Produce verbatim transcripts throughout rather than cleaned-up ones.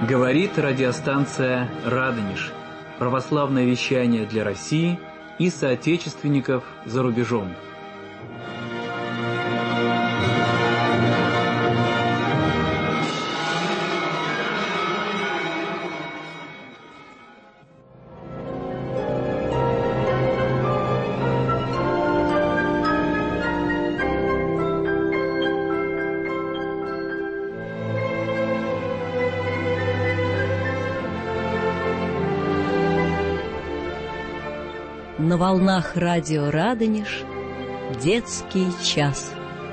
Говорит радиостанция «Радонеж». Православное вещание для России и соотечественников за рубежом. На волнах радио «Радонеж» детский час.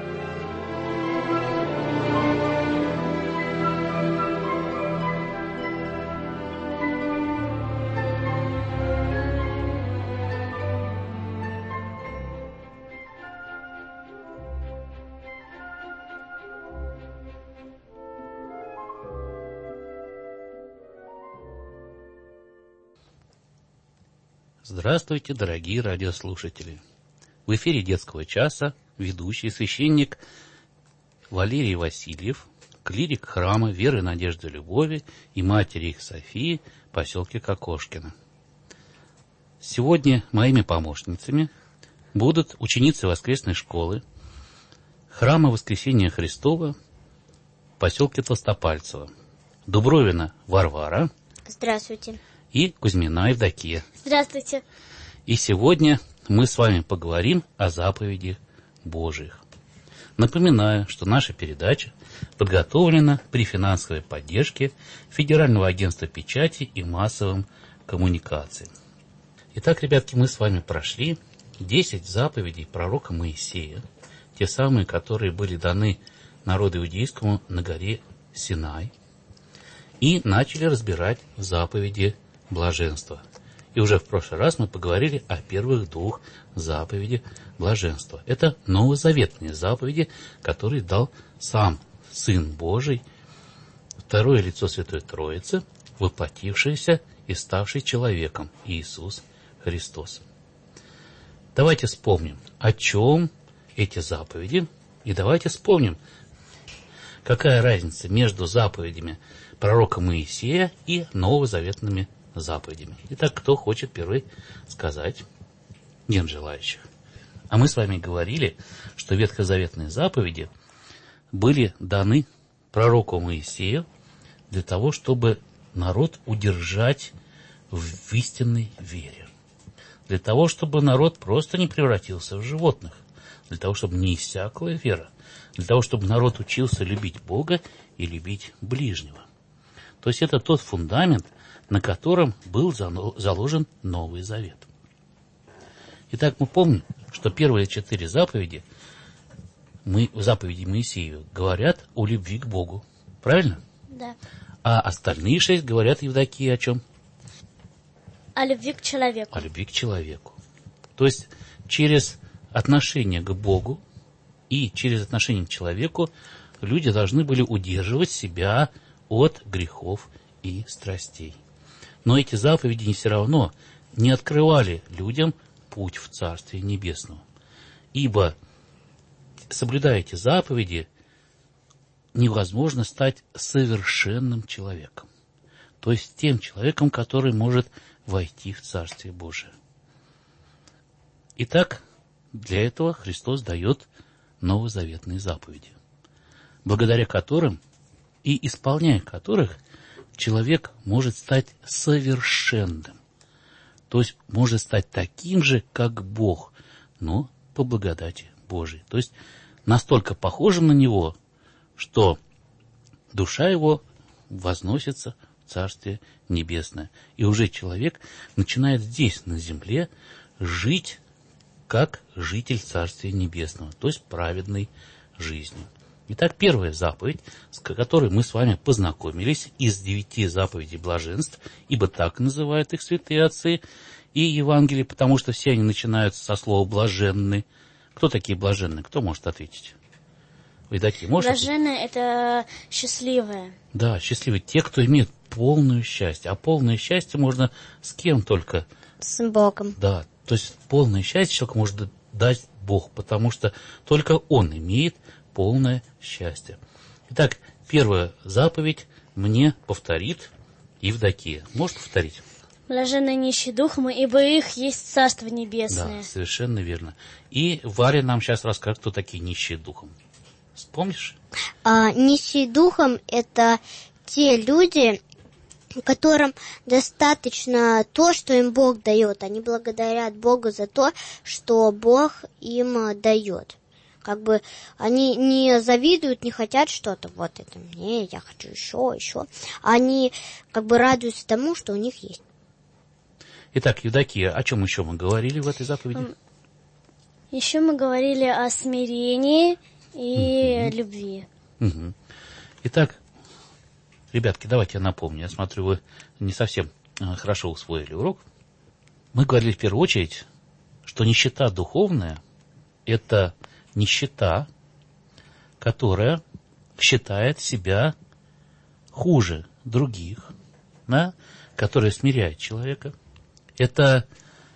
Здравствуйте, дорогие радиослушатели! В эфире детского часа ведущий священник Валерий Васильев, клирик храма Веры, Надежды, Любови и матери их Софии в поселке Кокошкино. Сегодня моими помощницами будут ученицы воскресной школы храма Воскресения Христова в поселке Толстопальцево, Дубровина Варвара. Здравствуйте. И Кузьмина Евдокия. Здравствуйте. И сегодня мы с вами поговорим о заповедях Божиих. Напоминаю, что наша передача подготовлена при финансовой поддержке Федерального агентства печати и массовым коммуникациям. Итак, ребятки, мы с вами прошли десять заповедей пророка Моисея, те самые, которые были даны народу иудейскому на горе Синай, и начали разбирать заповеди блаженства. И уже в прошлый раз мы поговорили о первых двух заповедях блаженства. Это новозаветные заповеди, которые дал сам Сын Божий, второе лицо Святой Троицы, воплотившийся и ставший человеком, Иисус Христос. Давайте вспомним, о чем эти заповеди, и давайте вспомним, какая разница между заповедями пророка Моисея и новозаветными заповедями. Итак, кто хочет первый сказать? Нет желающих. А мы с вами говорили, что ветхозаветные заповеди были даны пророку Моисею для того, чтобы народ удержать в истинной вере. Для того, чтобы народ просто не превратился в животных. Для того, чтобы не иссякла вера. Для того, чтобы народ учился любить Бога и любить ближнего. То есть это тот фундамент, на котором был заложен Новый Завет. Итак, мы помним, что первые четыре заповеди, мы, заповеди Моисея, говорят о любви к Богу. Правильно? Да. А остальные шесть говорят, Евдокия, о чем? О любви к человеку. О любви к человеку. То есть через отношение к Богу и через отношение к человеку люди должны были удерживать себя от грехов и страстей. Но эти заповеди все равно не открывали людям путь в Царствие Небесное. Ибо, соблюдая эти заповеди, невозможно стать совершенным человеком. То есть тем человеком, который может войти в Царствие Божие. Итак, для этого Христос дает новозаветные заповеди, благодаря которым и исполняя которых человек может стать совершенным. То есть может стать таким же, как Бог, но по благодати Божией. То есть настолько похожим на Него, что душа его возносится в Царствие Небесное. И уже человек начинает здесь, на земле, жить как житель Царствия Небесного, то есть праведной жизнью. Итак, первая заповедь, с которой мы с вами познакомились, из девяти заповедей блаженств, ибо так называют их святые отцы и Евангелие, потому что все они начинаются со слова «блаженны». Кто такие блаженные? Кто может ответить? Вы такие можете? Блаженные — это счастливые. Да, счастливые. Те, кто имеет полное счастье. А полное счастье можно с кем только? С Богом. Да, то есть полное счастье человек может дать Бог, потому что только Он имеет полное счастье. Итак, первая заповедь мне повторит Евдокия. Можешь повторить? Блаженны нищие духом, ибо их есть Царство Небесное. Да, совершенно верно. И Варя нам сейчас расскажет, кто такие нищие духом. Вспомнишь? А, нищие духом – это те люди, которым достаточно то, что им Бог дает. Они благодарят Богу за то, что Бог им дает. Как бы они не завидуют, не хотят что-то. Вот это мне, я хочу еще, еще. Они как бы радуются тому, что у них есть. Итак, Евдокия, о чем еще мы говорили в этой заповеди? Еще мы говорили о смирении и угу. любви. Угу. Итак, ребятки, давайте я напомню. Я смотрю, вы не совсем хорошо усвоили урок. Мы говорили в первую очередь, что нищета духовная – это нищета, которая считает себя хуже других, да? Которая смиряет человека. Это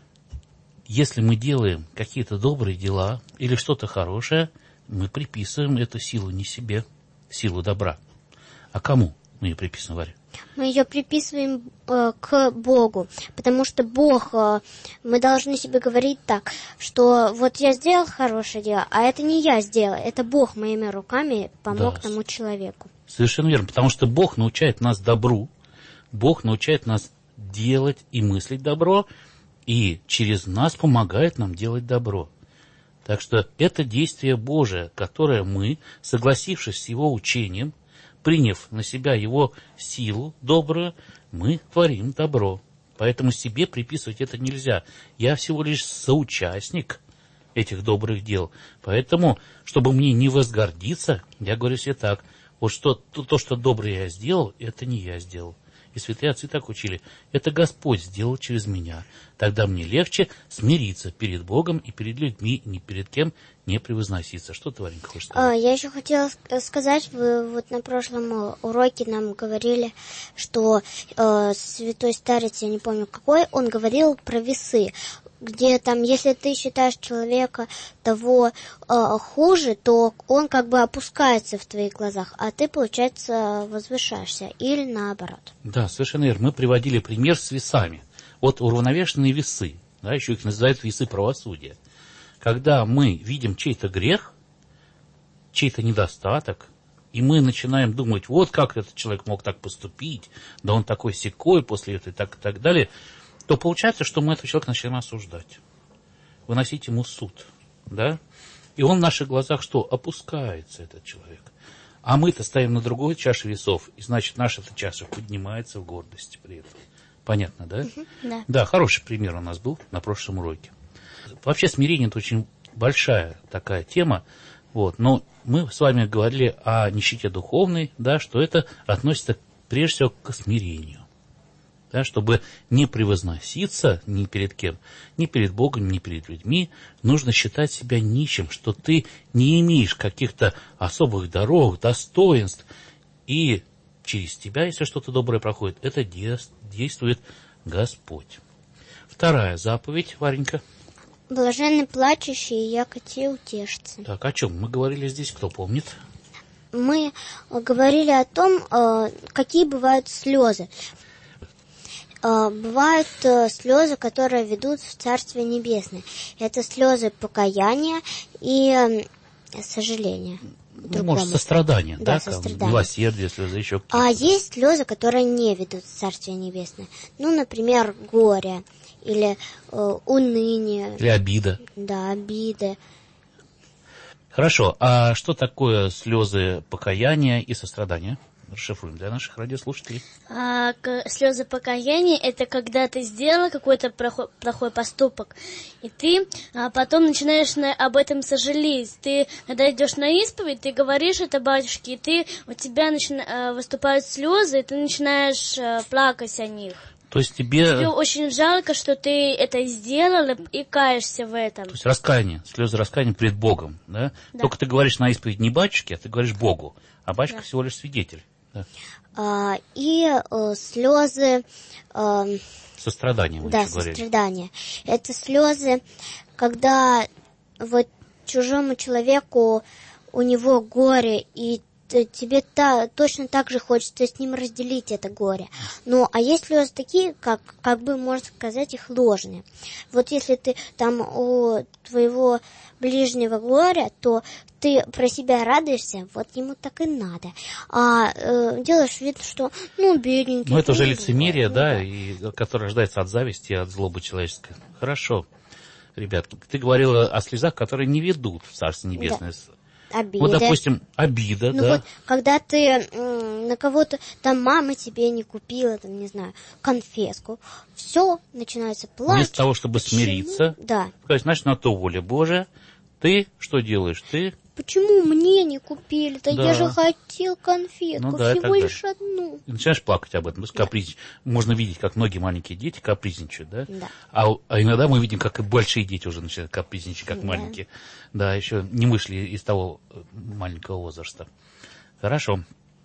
если мы делаем какие-то добрые дела или что-то хорошее, мы приписываем эту силу не себе, силу добра. А кому мы ее приписываем, Варя? Мы ее приписываем э, к Богу, потому что Бог, э, мы должны себе говорить так, что вот я сделал хорошее дело, а это не я сделал, это Бог моими руками помог да. тому человеку. Совершенно верно, потому что Бог научает нас добру, Бог научает нас делать и мыслить добро, и через нас помогает нам делать добро. Так что это действие Божие, которое мы, согласившись с Его учением, приняв на себя Его силу добрую, мы творим добро. Поэтому себе приписывать это нельзя. Я всего лишь соучастник этих добрых дел. Поэтому, чтобы мне не возгордиться, я говорю себе так, вот что, то, то, что доброе я сделал, это не я сделал. И святые отцы так учили. Это Господь сделал через меня. Тогда мне легче смириться перед Богом и перед людьми, ни перед кем не превозноситься. Что ты, Варенька, хочешь сказать? А, я еще хотела сказать, вы вот на прошлом уроке нам говорили, что э, святой старец, я не помню какой, он говорил про весы, где там, если ты считаешь человека того э, хуже, то он как бы опускается в твоих глазах, а ты, получается, возвышаешься, или наоборот. Да, совершенно верно. Мы приводили пример с весами. Вот уравновешенные весы, да, еще их называют весы правосудия. Когда мы видим чей-то грех, чей-то недостаток, и мы начинаем думать, вот как этот человек мог так поступить, да он такой сякой после этого и так, и так далее, то получается, что мы этого человека начинаем осуждать, выносить ему суд, да, и он в наших глазах что? Опускается, этот человек. А мы-то стоим на другой чаше весов, и значит, наша эта чаша поднимается в гордости при этом. Понятно, да? Угу, да. Да, хороший пример у нас был на прошлом уроке. Вообще смирение – это очень большая такая тема, вот, но мы с вами говорили о нищете духовной, да, что это относится прежде всего к смирению. Да, чтобы не превозноситься ни перед кем, ни перед Богом, ни перед людьми, нужно считать себя нищим, что ты не имеешь каких-то особых дорог, достоинств, и через тебя, если что-то доброе проходит, это действует Господь. Вторая заповедь, Варенька. Блаженны плачущие, яко те утешатся. Так, о чем мы говорили здесь, кто помнит? Мы говорили о том, какие бывают слезы. Бывают слезы, которые ведут в Царствие Небесное. Это слезы покаяния и сожаления. Ну, может, сострадание, да? Да, сострадание. Милосердие, слезы, еще какие-то. А есть слезы, которые не ведут в Царствие Небесное. Ну, например, горе или э, уныние. Или обида. Да, обиды. Хорошо, а что такое слезы покаяния и сострадания? Расшифруем для наших радиослушателей. А, к, слезы покаяния – это когда ты сделала какой-то плохой, плохой поступок, и ты а, потом начинаешь на, об этом сожалеть. Ты, когда идешь на исповедь, ты говоришь это батюшке, и ты, у тебя начина, а, выступают слезы, и ты начинаешь а, плакать о них. То есть тебе... Тебе очень жалко, что ты это сделала, и каешься в этом. То есть раскаяние, слезы раскаяния пред Богом, да? Да. Только ты говоришь на исповедь не батюшке, а ты говоришь Богу, а батюшка да. всего лишь свидетель. Да. А, и э, слезы... Э, сострадания, мы да, еще говорили. сострадания. Это слезы, когда вот чужому человеку у него горе, и тебе та, точно так же хочется с ним разделить это горе. Ну, а есть слезы такие, как, как бы, можно сказать, их ложные. Вот если ты там у твоего ближнего горя, то ты про себя радуешься, вот ему так и надо. А э, делаешь вид, что, ну, бедненький. Ну, это уже ну, лицемерие, ну, да, и, которое рождается от зависти, от злобы человеческой. Хорошо. Ребят, ты говорила о слезах, которые не ведут в Царство Небесное. Да. Обида. Вот, допустим, обида, ну да. Вот, когда ты м, на кого-то, там, мама тебе не купила, там, не знаю, конфетку, все, начинается плач. Вместо того, чтобы Почему? смириться, да. сказать, значит, на то воля Божия, ты что делаешь? Ты... Почему мне не купили-то? Да. Я же хотел конфетку, Ну да, всего так лишь одну. И начинаешь плакать об этом, то есть капризничать. Можно видеть, как многие маленькие дети капризничают, да? Да. А, а иногда мы видим, как и большие дети уже начинают капризничать, как Да. маленькие. Да, еще не вышли из того маленького возраста. Хорошо.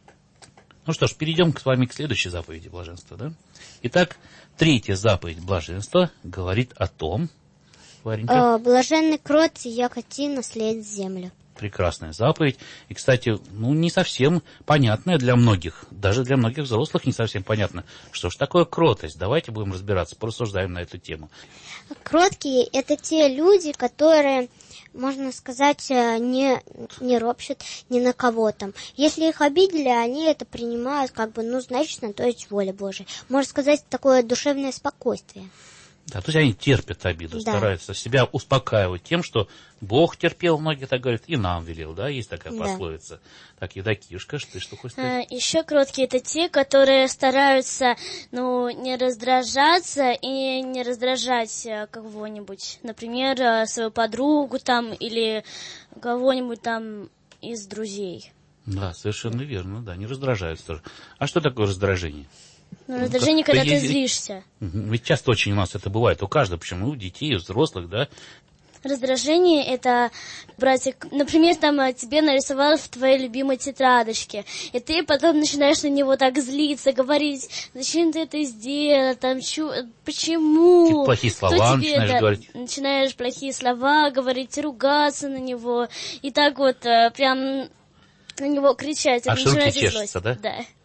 Ну что ж, перейдем с вами к следующей заповеди блаженства, да? Итак, третья заповедь блаженства говорит о том, Варенька. Э, блаженный кроткий, яко ти наследит землю. Прекрасная заповедь. И, кстати, ну, не совсем понятная для многих. Даже для многих взрослых не совсем понятно, что ж такое кротость. Давайте будем разбираться, порассуждаем на эту тему. Кроткие – это те люди, которые, можно сказать, не, не ропщут ни на кого там. Если их обидели, они это принимают, как бы, ну, значит, на то есть воля Божия. Можно сказать, такое душевное спокойствие. Да, то есть они терпят обиду, Да. стараются себя успокаивать тем, что Бог терпел, многие так говорят, и нам велел, да, есть такая Да. пословица. Так, Евдокишка, ты что хочешь сказать? А, еще кроткие — это те, которые стараются, ну, не раздражаться и не раздражать а, кого-нибудь. Например, а, свою подругу там или кого-нибудь там из друзей. Да, совершенно верно, да, не раздражаются тоже. А что такое раздражение? Ну, раздражение, когда ты есть- злишься. Мгм. Ведь часто очень у нас это бывает, у каждого, почему у детей, у взрослых, да. Раздражение — это, братик, например, там а, тебе нарисовал в твоей любимой тетрадочке, и ты потом начинаешь на него так злиться, говорить, зачем ты это сделал, там, чу, почему? Какие-то плохие Кто слова тебе, начинаешь да, говорить. Начинаешь плохие слова говорить, ругаться на него, и так вот а, прям на него кричать. Аж и руки начинается чешутся, злость. да? Да.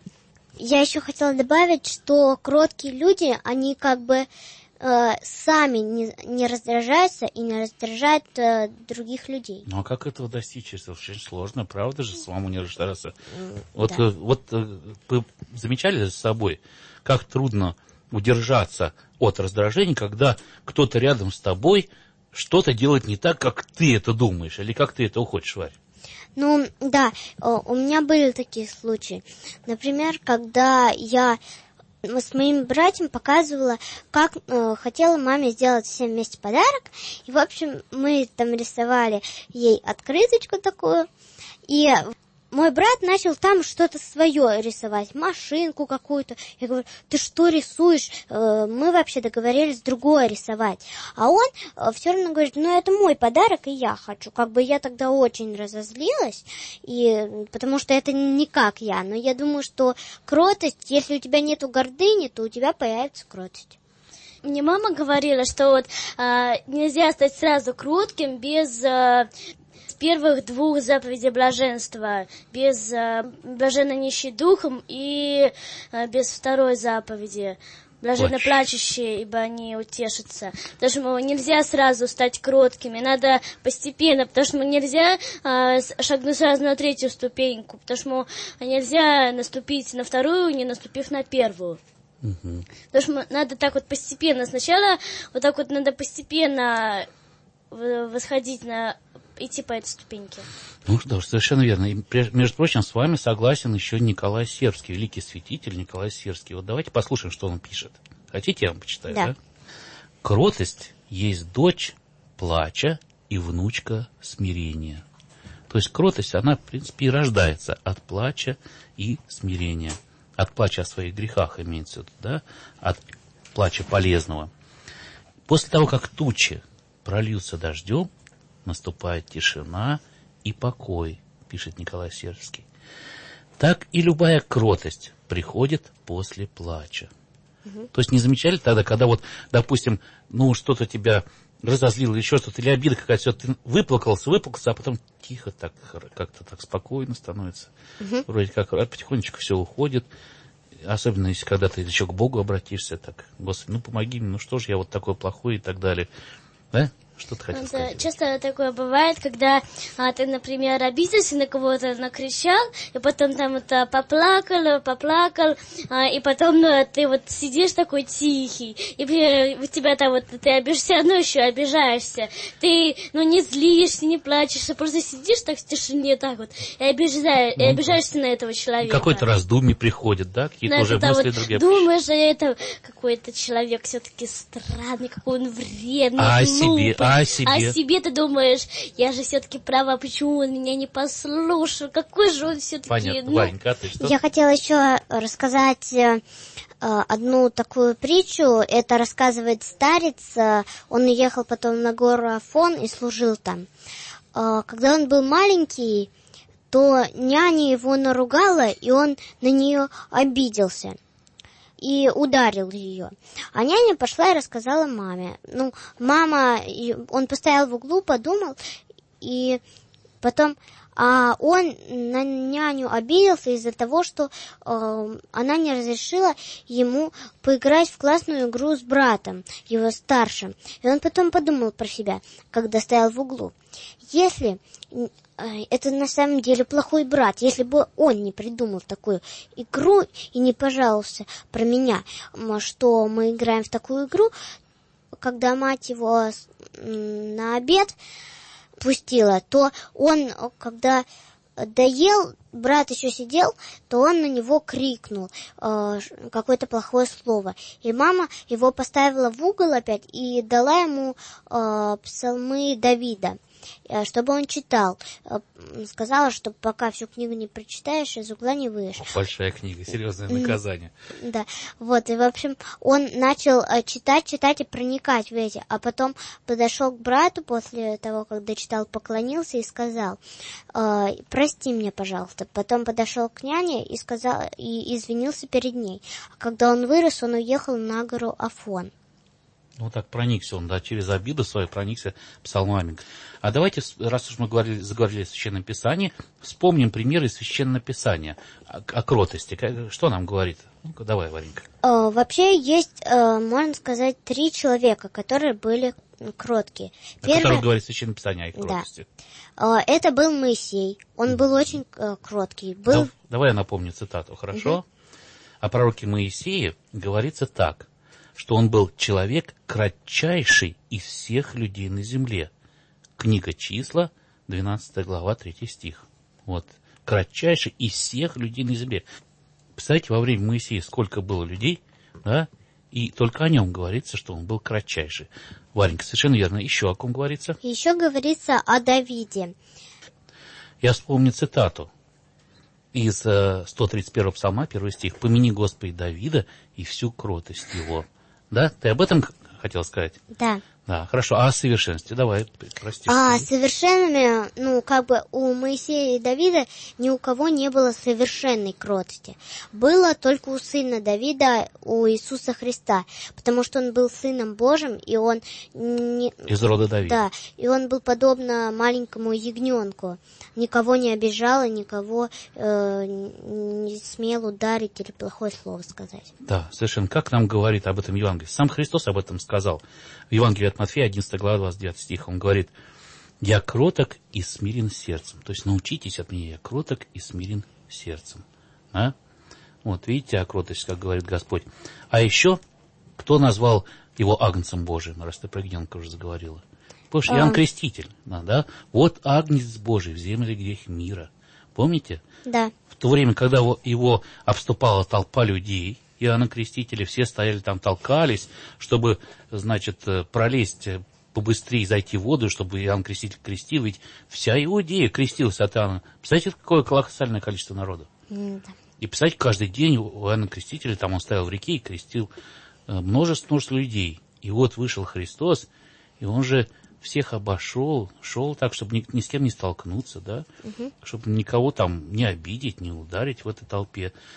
Я еще хотела добавить, что кроткие люди, они как бы э, сами не, не раздражаются и не раздражают э, других людей. Ну, а как этого достичь? Это очень сложно, правда же, самому не раздражаться. Вот, да. э, вот э, вы замечали за собой, как трудно удержаться от раздражения, когда кто-то рядом с тобой что-то делает не так, как ты это думаешь, или как ты этого хочешь, Варь? Ну, да, о, у меня были такие случаи. Например, когда я с моим братьем показывала, как э, хотела маме сделать всем вместе подарок. И, в общем, мы там рисовали ей открыточку такую. И мой брат начал там что-то свое рисовать, машинку какую-то. Я говорю, ты что рисуешь? Э, мы вообще договорились другое рисовать. А он э, все равно говорит, ну это мой подарок, и я хочу. Как бы я тогда очень разозлилась, и, потому что это не как я. Но я думаю, что кротость, если у тебя нету гордыни, то у тебя появится кротость. Мне мама говорила, что вот а, нельзя стать сразу кротким без а, первых двух заповедей блаженства, без а, блаженно нищий духом и а, без второй заповеди. Блаженно Плачь. плачущие, ибо они утешатся. Потому что нельзя сразу стать кроткими, надо постепенно, потому что нельзя а, шагнуть сразу на третью ступеньку, потому что нельзя наступить на вторую, не наступив на первую. Угу. Потому что надо так вот постепенно. Сначала вот так вот надо постепенно восходить на... идти по этой ступеньке. Ну что ж, совершенно верно. И, между прочим, с вами согласен еще Николай Сербский, великий святитель Николай Сербский. Вот давайте послушаем, что он пишет. Хотите, я вам почитаю, да? Да. Кротость есть дочь плача и внучка смирения. То есть кротость, она, в принципе, и рождается от плача и смирения. От плача о своих грехах имеется в виду, да? От плача полезного. После того, как тучи прольются дождем, наступает тишина и покой, пишет Николай Сербский. Так и любая кротость приходит после плача. Угу. То есть не замечали тогда, когда вот, допустим, ну что-то тебя разозлил, или еще что-то, или обида какая-то, все, ты выплакался, выплакался, а потом тихо так, как-то так спокойно становится. Угу. Вроде как потихонечку все уходит. Особенно, если когда ты еще к Богу обратишься, так, Господи, ну помоги мне, ну что же я вот такой плохой и так далее. Да? Что ты хотел сказать? Часто такое бывает, когда а, ты, например, обиделся на кого-то, накричал, и потом там это поплакал, поплакал, а, и потом ну, ты вот сидишь такой тихий, и у тебя там вот, ты обижаешься, равно еще обижаешься. Ты, ну, не злишься, не плачешь, а просто сидишь так в тишине, так вот, и, обижаешь, ну, и обижаешься на этого человека. Какое-то раздумье приходит, да? Какие-то на уже это, мысли вот, другие. Думаешь, что это какой-то человек все-таки странный, какой он вредный, а глупый. Себе, а себе. А себе ты думаешь, я же все-таки права, почему он меня не послушал, какой же он все-таки... Понятно, ну... Варенька, а ты что? Я хотела еще рассказать э, одну такую притчу. Это рассказывает старец. Он уехал потом на гору Афон и служил там. Э, когда он был маленький, то няня его наругала, и он на нее обиделся и ударил ее. А няня пошла и рассказала маме. Ну, мама, он постоял в углу, подумал, и потом... А он на няню обиделся из-за того, что э, она не разрешила ему поиграть в классную игру с братом, его старшим. И он потом подумал про себя, когда стоял в углу. Если... Это на самом деле плохой брат. Если бы он не придумал такую игру и не пожаловался про меня, что мы играем в такую игру, когда мать его на обед пустила, то он, когда доел, брат еще сидел, то он на него крикнул э, какое-то плохое слово. И мама его поставила в угол опять и дала ему э, псалмы Давида, чтобы он читал. Сказала, что пока всю книгу не прочитаешь, из угла не выйдешь. Большая книга, серьезное наказание. Да, вот, и, в общем, он начал читать, читать и проникать в эти, а потом подошел к брату после того, как дочитал, поклонился и сказал: прости меня, пожалуйста. Потом подошел к няне и сказал, и извинился перед ней. А когда он вырос, он уехал на гору Афон. Ну, так проникся он, да, через обиду свою проникся псалмами. А давайте, раз уж мы говорили, заговорили о Священном Писании, вспомним примеры из Священного Писания о, о кротости. Что нам говорит? Ну-ка, давай, Варенька. Э, вообще есть, э, можно сказать, три человека, которые были кроткие. Первый... О которых говорит Священное Писание, о их кротости. Да. Э, это был Моисей. Он был очень э, кроткий. Был... Да, давай я напомню цитату, хорошо? Угу. О пророке Моисее говорится так, что он был человек кратчайший из всех людей на земле. Книга Числа, двенадцатая глава, третий стих. Вот. Кратчайший из всех людей на земле. Представляете, во время Моисея сколько было людей, да? И только о нем говорится, что он был кратчайший. Варенька, совершенно верно. Еще о ком говорится? Еще говорится о Давиде. Я вспомню цитату из сто тридцать первого псалма, первый стих. «Помяни Господи Давида и всю кротость его». Да? Ты об этом хотел сказать? Да. Да, хорошо. А о совершенстве? Давай, прости. А совершенными, ну, как бы у Моисея и Давида ни у кого не было совершенной кротости. Было только у сына Давида, у Иисуса Христа, потому что он был сыном Божьим, и он... Не... Из рода Давида. Да, и он был подобно маленькому ягненку. Никого не обижал, и никого э, не смел ударить или плохое слово сказать. Да, совершенно. Как нам говорит об этом Евангелие? Сам Христос об этом сказал. В Евангелии от Матфея, одиннадцатая глава, двадцать девятый стих. Он говорит: «Я кроток и смирен сердцем». То есть научитесь от меня, я кроток и смирен сердцем. А? Вот видите, а кротость, как говорит Господь. А еще, кто назвал его агнцем Божиим, раз ты про ягненка уже заговорила? Потому что Иоанн Креститель. Да, да? Вот агнец Божий, вземли грех мира. Помните? Да. В то время, когда его обступала толпа людей, Иоанна Крестителя, все стояли там, толкались, чтобы, значит, пролезть побыстрее, зайти в воду, чтобы Иоанн Креститель крестил. Ведь вся Иудея крестилась от Иоанна. Представляете, какое колоссальное количество народа? Mm, да. И, представляете, каждый день у Иоанна Крестителя, там он стоял в реке и крестил множество, множество людей. И вот вышел Христос, и он же всех обошел, шел так, чтобы ни, ни с кем не столкнуться, да, угу. Чтобы никого там не обидеть, не ударить в этой толпе.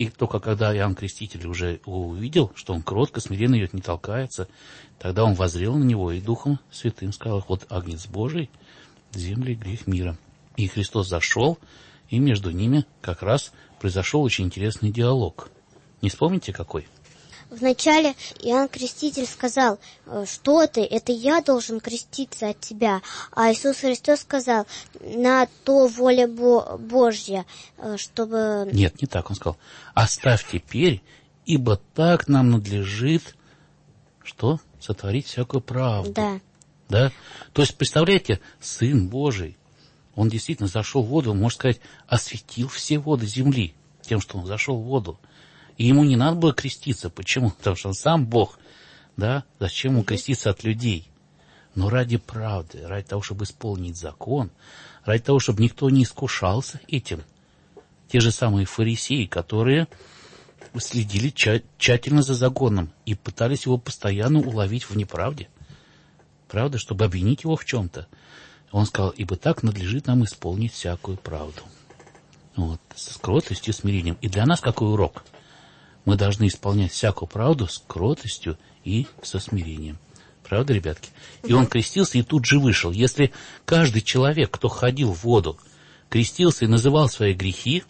И только когда Иоанн Креститель уже увидел, что он кротко, смиренно идет, не толкается, тогда он воззрел на него и Духом Святым сказал: вот Агнец Божий, земли грех мира. И Христос зашел, и между ними как раз произошел очень интересный диалог. Не вспомните какой? Вначале Иоанн Креститель сказал: что ты, это я должен креститься от тебя. А Иисус Христос сказал: на то воля Божья, чтобы... Нет, не так, он сказал: оставь теперь, ибо так нам надлежит, что? Сотворить всякую правду. Да. Да? То есть, представляете, Сын Божий, он действительно зашел в воду, можно сказать, осветил все воды земли тем, что он зашел в воду. И ему не надо было креститься. Почему? Потому что он сам Бог. Да? Зачем ему креститься от людей? Но ради правды, ради того, чтобы исполнить закон, ради того, чтобы никто не искушался этим. Те же самые фарисеи, которые следили тщательно за законом и пытались его постоянно уловить в неправде. Правда? Чтобы обвинить его в чем-то. Он сказал: ибо так надлежит нам исполнить всякую правду. Вот. С кротостью, смирением. И для нас какой урок? Мы должны исполнять всякую правду с кротостью и со смирением. Правда, ребятки? И он крестился и тут же вышел. Если каждый человек, кто ходил в воду, крестился и называл свои грехи,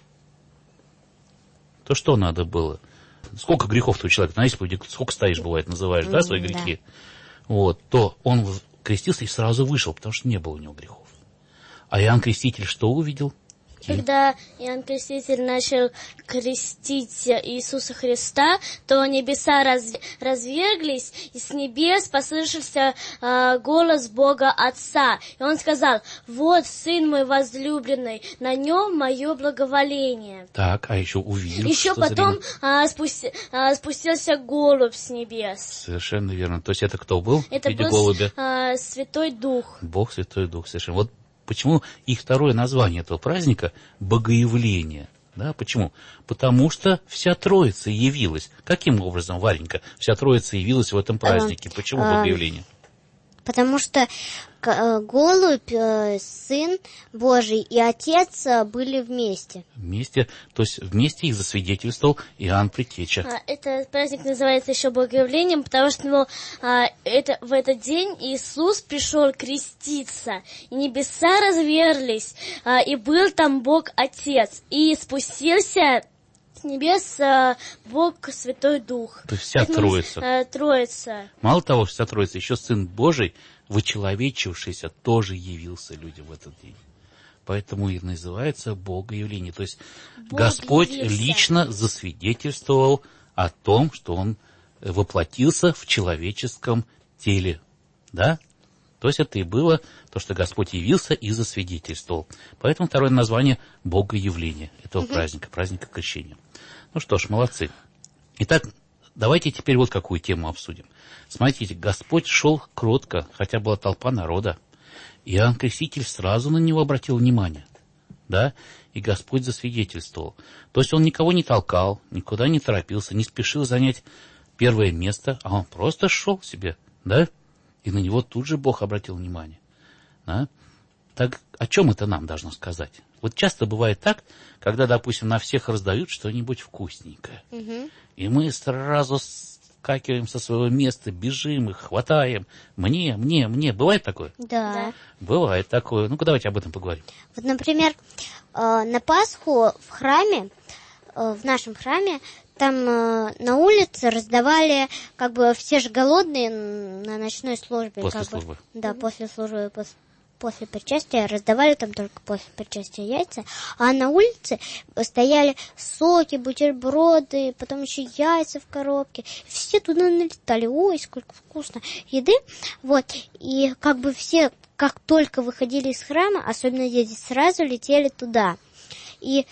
то что надо было? Сколько грехов у человека на исповеди, сколько стоишь, бывает, называешь, да, свои грехи? Да. Вот, то он крестился и сразу вышел, потому что не было у него грехов. А Иоанн Креститель что увидел? Когда Иоанн Креститель начал крестить Иисуса Христа, то небеса раз, разверглись, и с небес послышался э, голос Бога Отца. И он сказал: вот Сын мой возлюбленный, на нем мое благоволение. Так, а еще увидел. Еще потом э, спусти, э, спустился голубь с небес. Совершенно верно. То есть это кто был? Это в виде был голубя? Э, Святой Дух. Бог, Святой Дух, совершенно. Вот почему их второе название этого праздника – Богоявление. Да, почему? Потому что вся Троица явилась. Каким образом, Варенька, вся Троица явилась в этом празднике? Почему а, Богоявление? Потому что голубь, Сын Божий и Отец были вместе. Вместе, то есть вместе их засвидетельствовал Иоанн Предтеча. А, этот праздник называется еще Богоявлением, потому что ну, а, это, в этот день Иисус пришел креститься, и небеса разверлись, а, и был там Бог Отец, и спустился с небес а, Бог Святой Дух. То есть вся это, Троица. А, Троица. Мало того, вся Троица, еще Сын Божий, вычеловечившийся, тоже явился людям в этот день. Поэтому и называется Богоявление. То есть Бог Господь явился. Лично засвидетельствовал о том, что Он воплотился в человеческом теле. Да? То есть это и было то, что Господь явился и засвидетельствовал. Поэтому второе название – Богоявление этого угу. праздника, праздника Крещения. Ну что ж, молодцы. Итак, давайте теперь вот какую тему обсудим. Смотрите, Господь шел кротко, хотя была толпа народа. Иоанн Креститель сразу на него обратил внимание. Да? И Господь засвидетельствовал. То есть он никого не толкал, никуда не торопился, не спешил занять первое место, а он просто шел себе. Да? И на него тут же Бог обратил внимание. Да? Так о чем это нам должно сказать? Вот часто бывает так, когда, допустим, на всех раздают что-нибудь вкусненькое. Угу. И мы сразу скакиваем со своего места, бежим их, хватаем. Мне, мне, мне. Бывает такое? Да. Бывает такое. Ну-ка, давайте об этом поговорим. Вот, например, на Пасху в храме, в нашем храме, там на улице раздавали, как бы, все же голодные на ночной службе. После как службы. Бы, да, после службы, после, после причастия. Раздавали там только после причастия яйца. А на улице стояли соки, бутерброды, потом еще яйца в коробке. Все туда налетали. Ой, сколько вкусно еды. Вот. И как бы все, как только выходили из храма, особенно дети, сразу летели туда. И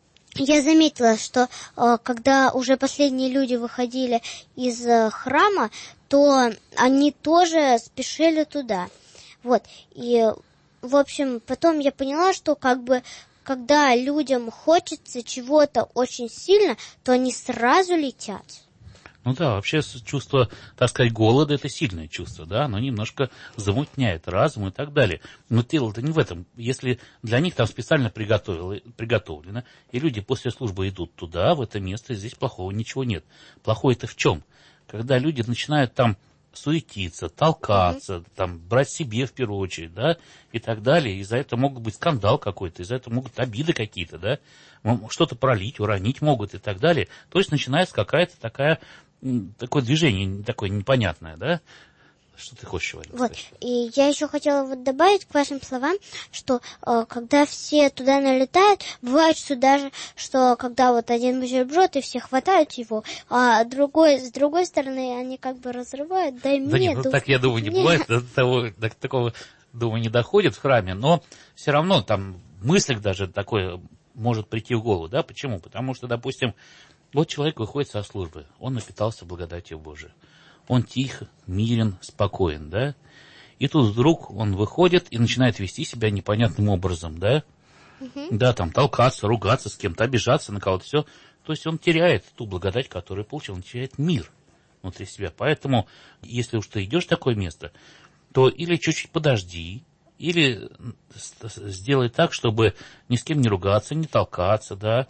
я заметила, что э, когда уже последние люди выходили из э, храма, то они тоже спешили туда. Вот. И, в общем, потом я поняла, что как бы, когда людям хочется чего-то очень сильно, то они сразу летят. Ну да, вообще чувство, так сказать, голода – это сильное чувство, да, оно немножко замутняет разум и так далее. Но дело-то не в этом. Если для них там специально приготовлено, и люди после службы идут туда, в это место, здесь плохого ничего нет. Плохое-то в чем? Когда люди начинают там суетиться, толкаться, mm-hmm. там, брать себе в первую очередь, да, и так далее. Из-за этого могут быть скандал какой-то, из-за этого могут обиды какие-то, да, что-то пролить, уронить могут и так далее. То есть начинается какая-то такая, такое движение такое непонятное, да. Что ты хочешь говорить? Вот, и я еще хотела вот добавить к вашим словам, что э, когда все туда налетают, бывает, что даже, что когда вот один бутерброд, и все хватают его, а другой, с другой стороны, они как бы разрывают, дай да мне. Нет, ну, так, я думаю, не нет. бывает, до, того, до такого, думаю, не доходит в храме, но все равно там мысль даже такое может прийти в голову, да, почему? Потому что, допустим, вот человек выходит со службы, он напитался благодатью Божией. Он тих, мирен, спокоен, да? И тут вдруг он выходит и начинает вести себя непонятным образом, да? Uh-huh. Да, там толкаться, ругаться с кем-то, обижаться на кого-то, все. То есть он теряет ту благодать, которую получил, он теряет мир внутри себя. Поэтому, если уж ты идешь в такое место, то или чуть-чуть подожди, или сделай так, чтобы ни с кем не ругаться, не толкаться, да?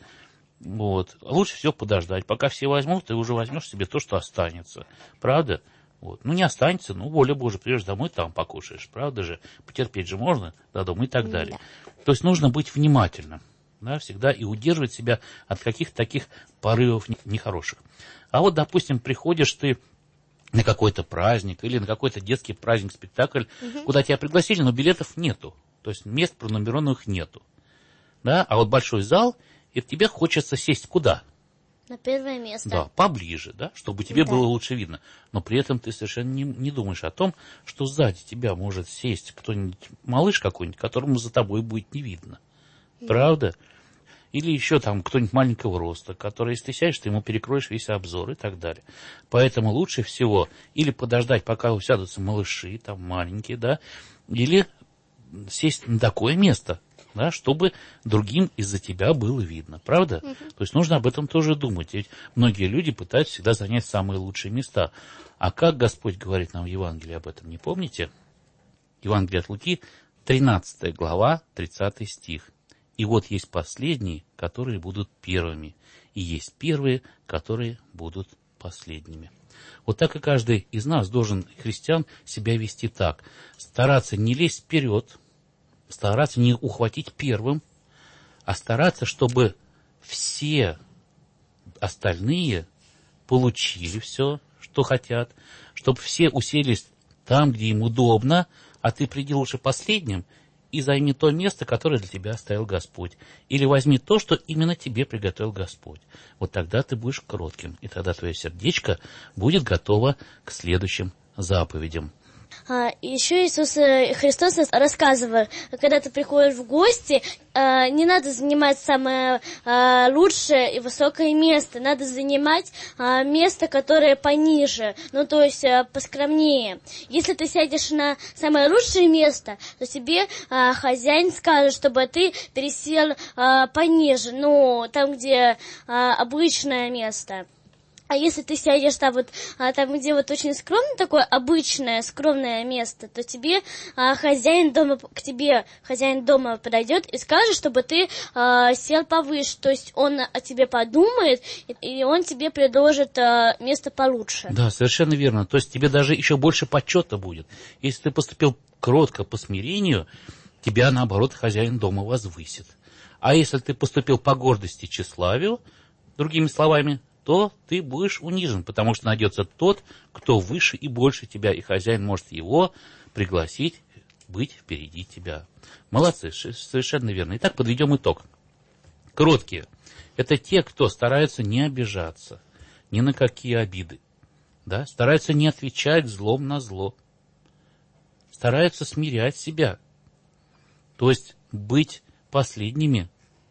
Вот. Лучше всего подождать. Пока все возьмут, ты уже возьмешь себе то, что останется. Правда? Вот. Ну, не останется, ну, воля Божия, придешь домой, там покушаешь. Правда же? Потерпеть же можно до дома и так далее. Да. То есть нужно быть внимательным, да, всегда и удерживать себя от каких-то таких порывов нехороших. А вот, допустим, приходишь ты на какой-то праздник или на какой-то детский праздник, спектакль, угу. куда тебя пригласили, но билетов нету. То есть мест пронумерованных нету. Да? А вот большой зал, и тебе хочется сесть куда? На первое место. Да, поближе, да, чтобы тебе да. было лучше видно. Но при этом ты совершенно не, не думаешь о том, что сзади тебя может сесть кто-нибудь, малыш какой-нибудь, которому за тобой будет не видно. Да. Правда? Или еще там кто-нибудь маленького роста, который, если ты сядешь, ты ему перекроешь весь обзор и так далее. Поэтому лучше всего или подождать, пока усядутся малыши, там маленькие, да, или сесть на такое место, да, чтобы другим из-за тебя было видно, правда? Uh-huh. То есть нужно об этом тоже думать. Ведь многие люди пытаются всегда занять самые лучшие места. А как Господь говорит нам в Евангелии об этом, не помните? Евангелие от Луки, тринадцатая глава, тридцатый стих. «И вот есть последние, которые будут первыми, и есть первые, которые будут последними». Вот так и каждый из нас должен, христиан, себя вести так. Стараться не лезть вперед, стараться не ухватить первым, а стараться, чтобы все остальные получили все, что хотят, чтобы все уселись там, где им удобно, а ты приди лучше последним и займи то место, которое для тебя оставил Господь. Или возьми то, что именно тебе приготовил Господь. Вот тогда ты будешь кротким, и тогда твое сердечко будет готово к следующим заповедям. А, еще Иисус Христос рассказывал, когда ты приходишь в гости, а, не надо занимать самое а, лучшее и высокое место, надо занимать а, место, которое пониже, ну то есть а, поскромнее. Если ты сядешь на самое лучшее место, то тебе а, хозяин скажет, чтобы ты пересел а, пониже, ну там, где а, обычное место. А если ты сядешь там, вот, а, там, где вот очень скромное такое обычное, скромное место, то тебе а, хозяин дома, к тебе хозяин дома подойдет и скажет, чтобы ты а, сел повыше. То есть он о тебе подумает, и он тебе предложит а, место получше. Да, совершенно верно. То есть тебе даже еще больше почета будет. Если ты поступил кротко по смирению, тебя, наоборот, хозяин дома возвысит. А если ты поступил по гордости и тщеславию, другими словами, то ты будешь унижен, потому что найдется тот, кто выше и больше тебя, и хозяин может его пригласить быть впереди тебя. Молодцы, совершенно верно. Итак, подведем итог. Кроткие – это те, кто стараются не обижаться ни на какие обиды, да? Стараются не отвечать злом на зло, стараются смирять себя, то есть быть последними,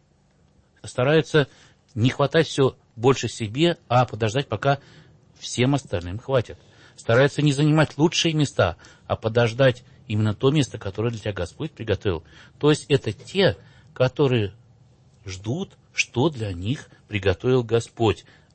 стараются не хватать все больше себе, а подождать, пока всем остальным хватит. Стараются не занимать лучшие места, а подождать именно то место, которое для тебя Господь приготовил. То есть это те, которые ждут, что для них приготовил Господь,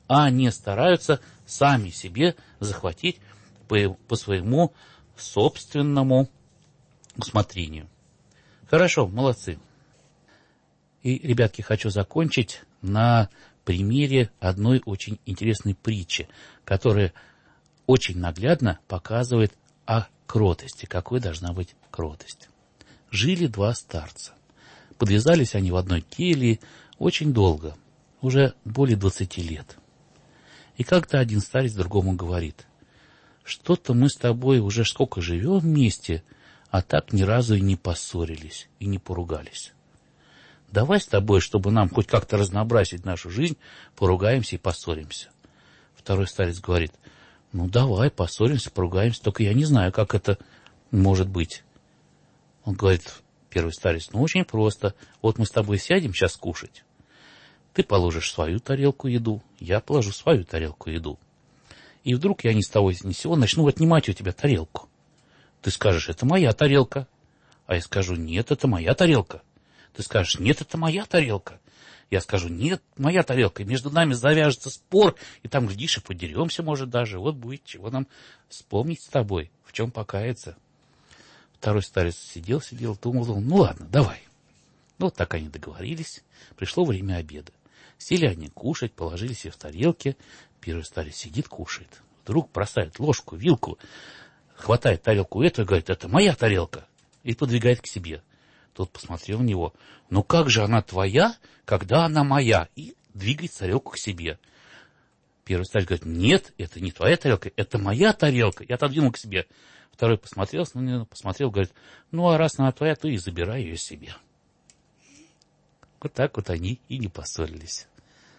а не стараются сами себе захватить по, по своему собственному усмотрению. Хорошо, молодцы. И, ребятки, хочу закончить на примере одной очень интересной притчи, которая очень наглядно показывает о кротости, какой должна быть кротость. Жили два старца. Подвязались они в одной келье очень долго, уже более двадцати лет. И как-то один старец другому говорит: что-то мы с тобой уже сколько живем вместе, а так ни разу и не поссорились, и не поругались. Давай с тобой, чтобы нам хоть как-то разнообразить нашу жизнь, поругаемся и поссоримся. Второй старец говорит: ну давай, поссоримся, поругаемся, только я не знаю, как это может быть. Он говорит, первый старец: ну очень просто, вот мы с тобой сядем сейчас кушать. Ты положишь свою тарелку еду, я положу свою тарелку еду. И вдруг я ни с того ни с сего начну отнимать у тебя тарелку. Ты скажешь: это моя тарелка. А я скажу: нет, это моя тарелка. Ты скажешь: нет, это моя тарелка. Я скажу: нет, моя тарелка. И между нами завяжется спор, и там, глядишь, и подеремся, может, даже. Вот будет чего нам вспомнить с тобой, в чем покаяться. Второй старец сидел, сидел, думал, думал, ну ладно, давай. Ну вот так они договорились. Пришло время обеда. Сели они кушать, положили себе в тарелки. Первый старец сидит, кушает. Вдруг бросает ложку, вилку, хватает тарелку эту и говорит: это моя тарелка. И подвигает к себе. Тот посмотрел на него: ну как же она твоя, когда она моя? И двигает тарелку к себе. Первый старец говорит: нет, это не твоя тарелка, это моя тарелка. И отодвинул к себе. Второй посмотрел, посмотрел, говорит: ну а раз она твоя, то и забирай ее себе. Вот так вот они и не поссорились.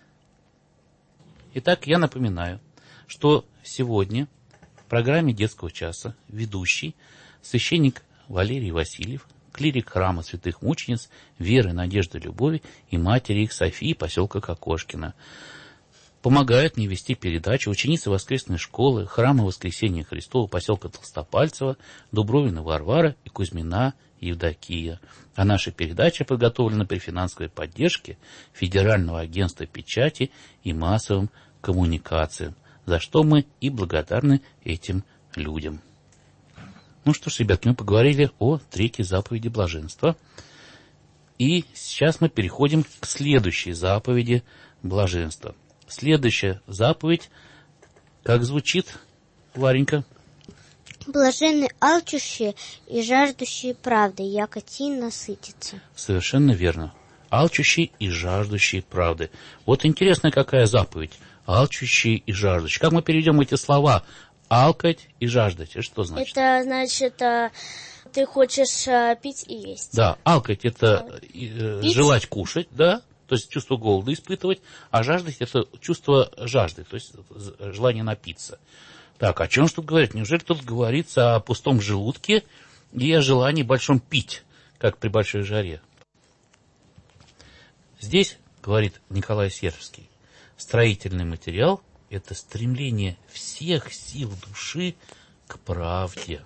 Итак, я напоминаю, что сегодня в программе детского часа ведущий священник Валерий Васильев, клирик храма святых мучениц Веры, Надежды, Любови и матери их Софии, поселка Кокошкино, помогают мне вести передачу ученицы воскресной школы храма Воскресения Христова, поселка Толстопальцево, Дубровина Варвара и Кузьмина Евдокия. А наша передача подготовлена при финансовой поддержке Федерального агентства печати и массовым коммуникациям, за что мы и благодарны этим людям. Ну что ж, ребятки, мы поговорили о третьей заповеди блаженства. И сейчас мы переходим к следующей заповеди блаженства. Следующая заповедь, как звучит, Варенька? Блаженны алчущие и жаждущие правды, яко те насытятся. Совершенно верно. Алчущие и жаждущие правды. Вот интересная какая заповедь. Алчущие и жаждущие. Как мы перейдем эти слова? Алкать и жаждать. Это что значит? Это значит, ты хочешь пить и есть. Да, алкать — это э, желать кушать, да, то есть чувство голода испытывать, а жаждать — это чувство жажды, то есть желание напиться. Так, о чем же тут говорит? Неужели тут говорится о пустом желудке и о желании большом пить, как при большой жаре? Здесь, говорит Николай Сербский, строительный материал — это стремление всех сил души к правде.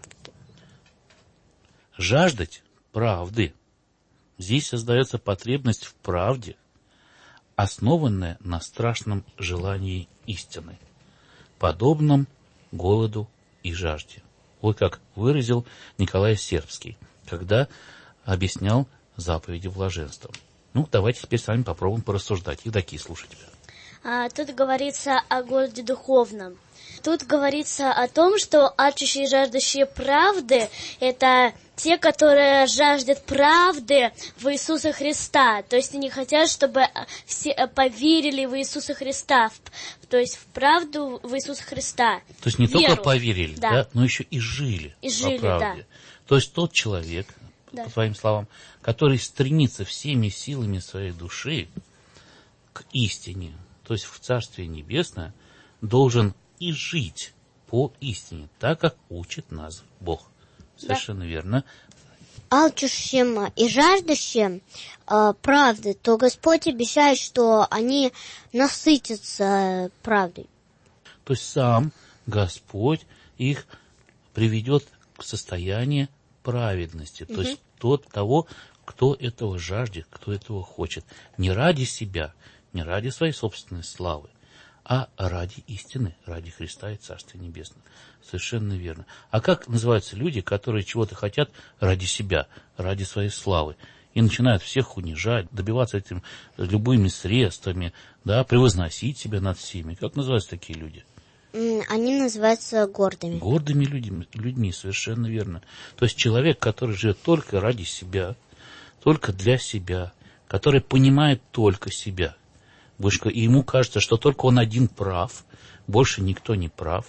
Жаждать правды. Здесь создается потребность в правде, основанная на страшном желании истины, подобном голоду и жажде. Вот как выразил Николай Сербский, когда объяснял заповеди блаженства. Ну, давайте теперь с вами попробуем порассуждать. Евдокия, слушай тебя. А, тут говорится о голоде духовном. Тут говорится о том, что алчущие и жаждущие правды — это те, которые жаждут правды в Иисуса Христа. То есть они хотят, чтобы все поверили в Иисуса Христа, в, то есть в правду в Иисуса Христа. То есть не Веру. только поверили, да. Да, но еще и жили, и жили по правде. Да. То есть тот человек, да. По твоим словам, который стремится всеми силами своей души к истине, то есть в Царствие Небесное, должен и жить по истине, так как учит нас Бог. Совершенно да. Верно. Алчущим и жаждущим э, правды, то Господь обещает, что они насытятся правдой. То есть сам Господь их приведет к состоянию праведности. Угу. То есть тот того, кто этого жаждет, кто этого хочет. Не ради себя, не ради своей собственной славы, а ради истины, ради Христа и Царствия Небесного. Совершенно верно. А как называются люди, которые чего-то хотят ради себя, ради своей славы, и начинают всех унижать, добиваться этим любыми средствами, да, превозносить себя над всеми? Как называются такие люди? Они называются гордыми. Гордыми людьми, людьми, совершенно верно. То есть человек, который живет только ради себя, только для себя, который понимает только себя, и ему кажется, что только он один прав, больше никто не прав,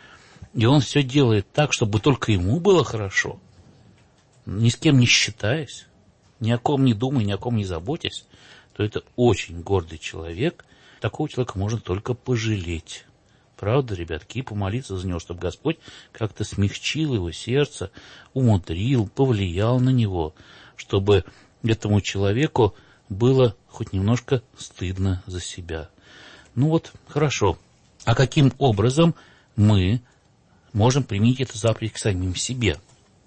и он все делает так, чтобы только ему было хорошо, ни с кем не считаясь, ни о ком не думая, ни о ком не заботясь, то это очень гордый человек. Такого человека можно только пожалеть. Правда, ребятки, и помолиться за него, чтобы Господь как-то смягчил его сердце, умудрил, повлиял на него, чтобы этому человеку было хоть немножко стыдно за себя. Ну вот, хорошо. А каким образом мы можем применить эту заповедь к самим себе?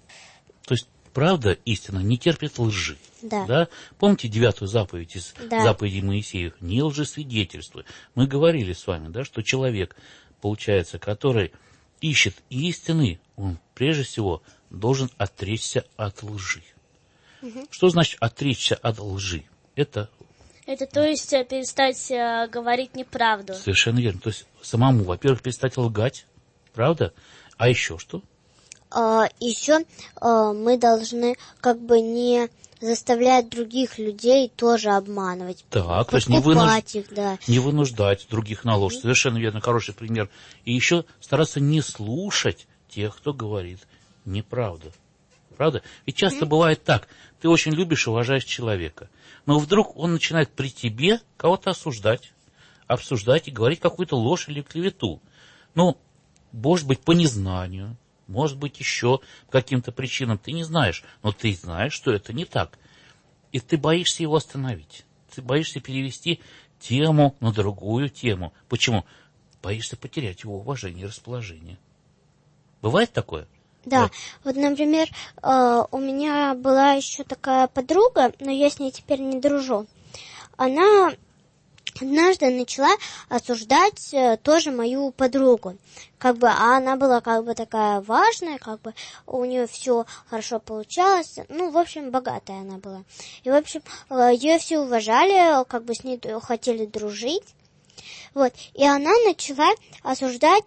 То есть, правда, истина не терпит лжи. Да. Да? Помните девятую заповедь из да. заповедей Моисеев? Не лжесвидетельствуй. Мы говорили с вами, да, что человек, получается, который ищет истины, он прежде всего должен отречься от лжи. Угу. Что значит отречься от лжи? Это... Это то есть перестать э, говорить неправду. Совершенно верно. То есть самому, во-первых, перестать лгать, правда? А еще что? А, еще а, мы должны как бы не заставлять других людей тоже обманывать. Так, то есть не, вынуж... их, да. не вынуждать других на ложь. Совершенно верно, хороший пример. И еще стараться не слушать тех, кто говорит неправду. Правда? Ведь часто mm-hmm. бывает так. Ты очень любишь и уважаешь человека. Но вдруг он начинает при тебе кого-то осуждать, обсуждать и говорить какую-то ложь или клевету. Ну, может быть, по незнанию, может быть, еще по каким-то причинам. Ты не знаешь, но ты знаешь, что это не так. И ты боишься его остановить. Ты боишься перевести тему на другую тему. Почему? Боишься потерять его уважение и расположение. Бывает такое? Да, вот, вот, например, э, у меня была еще такая подруга, но я с ней теперь не дружу. Она однажды начала осуждать э, тоже мою подругу. Как бы, а она была как бы такая важная, как бы у нее все хорошо получалось. Ну, в общем, богатая она была. И, в общем, э, ее все уважали, как бы с ней хотели дружить. Вот, и она начала осуждать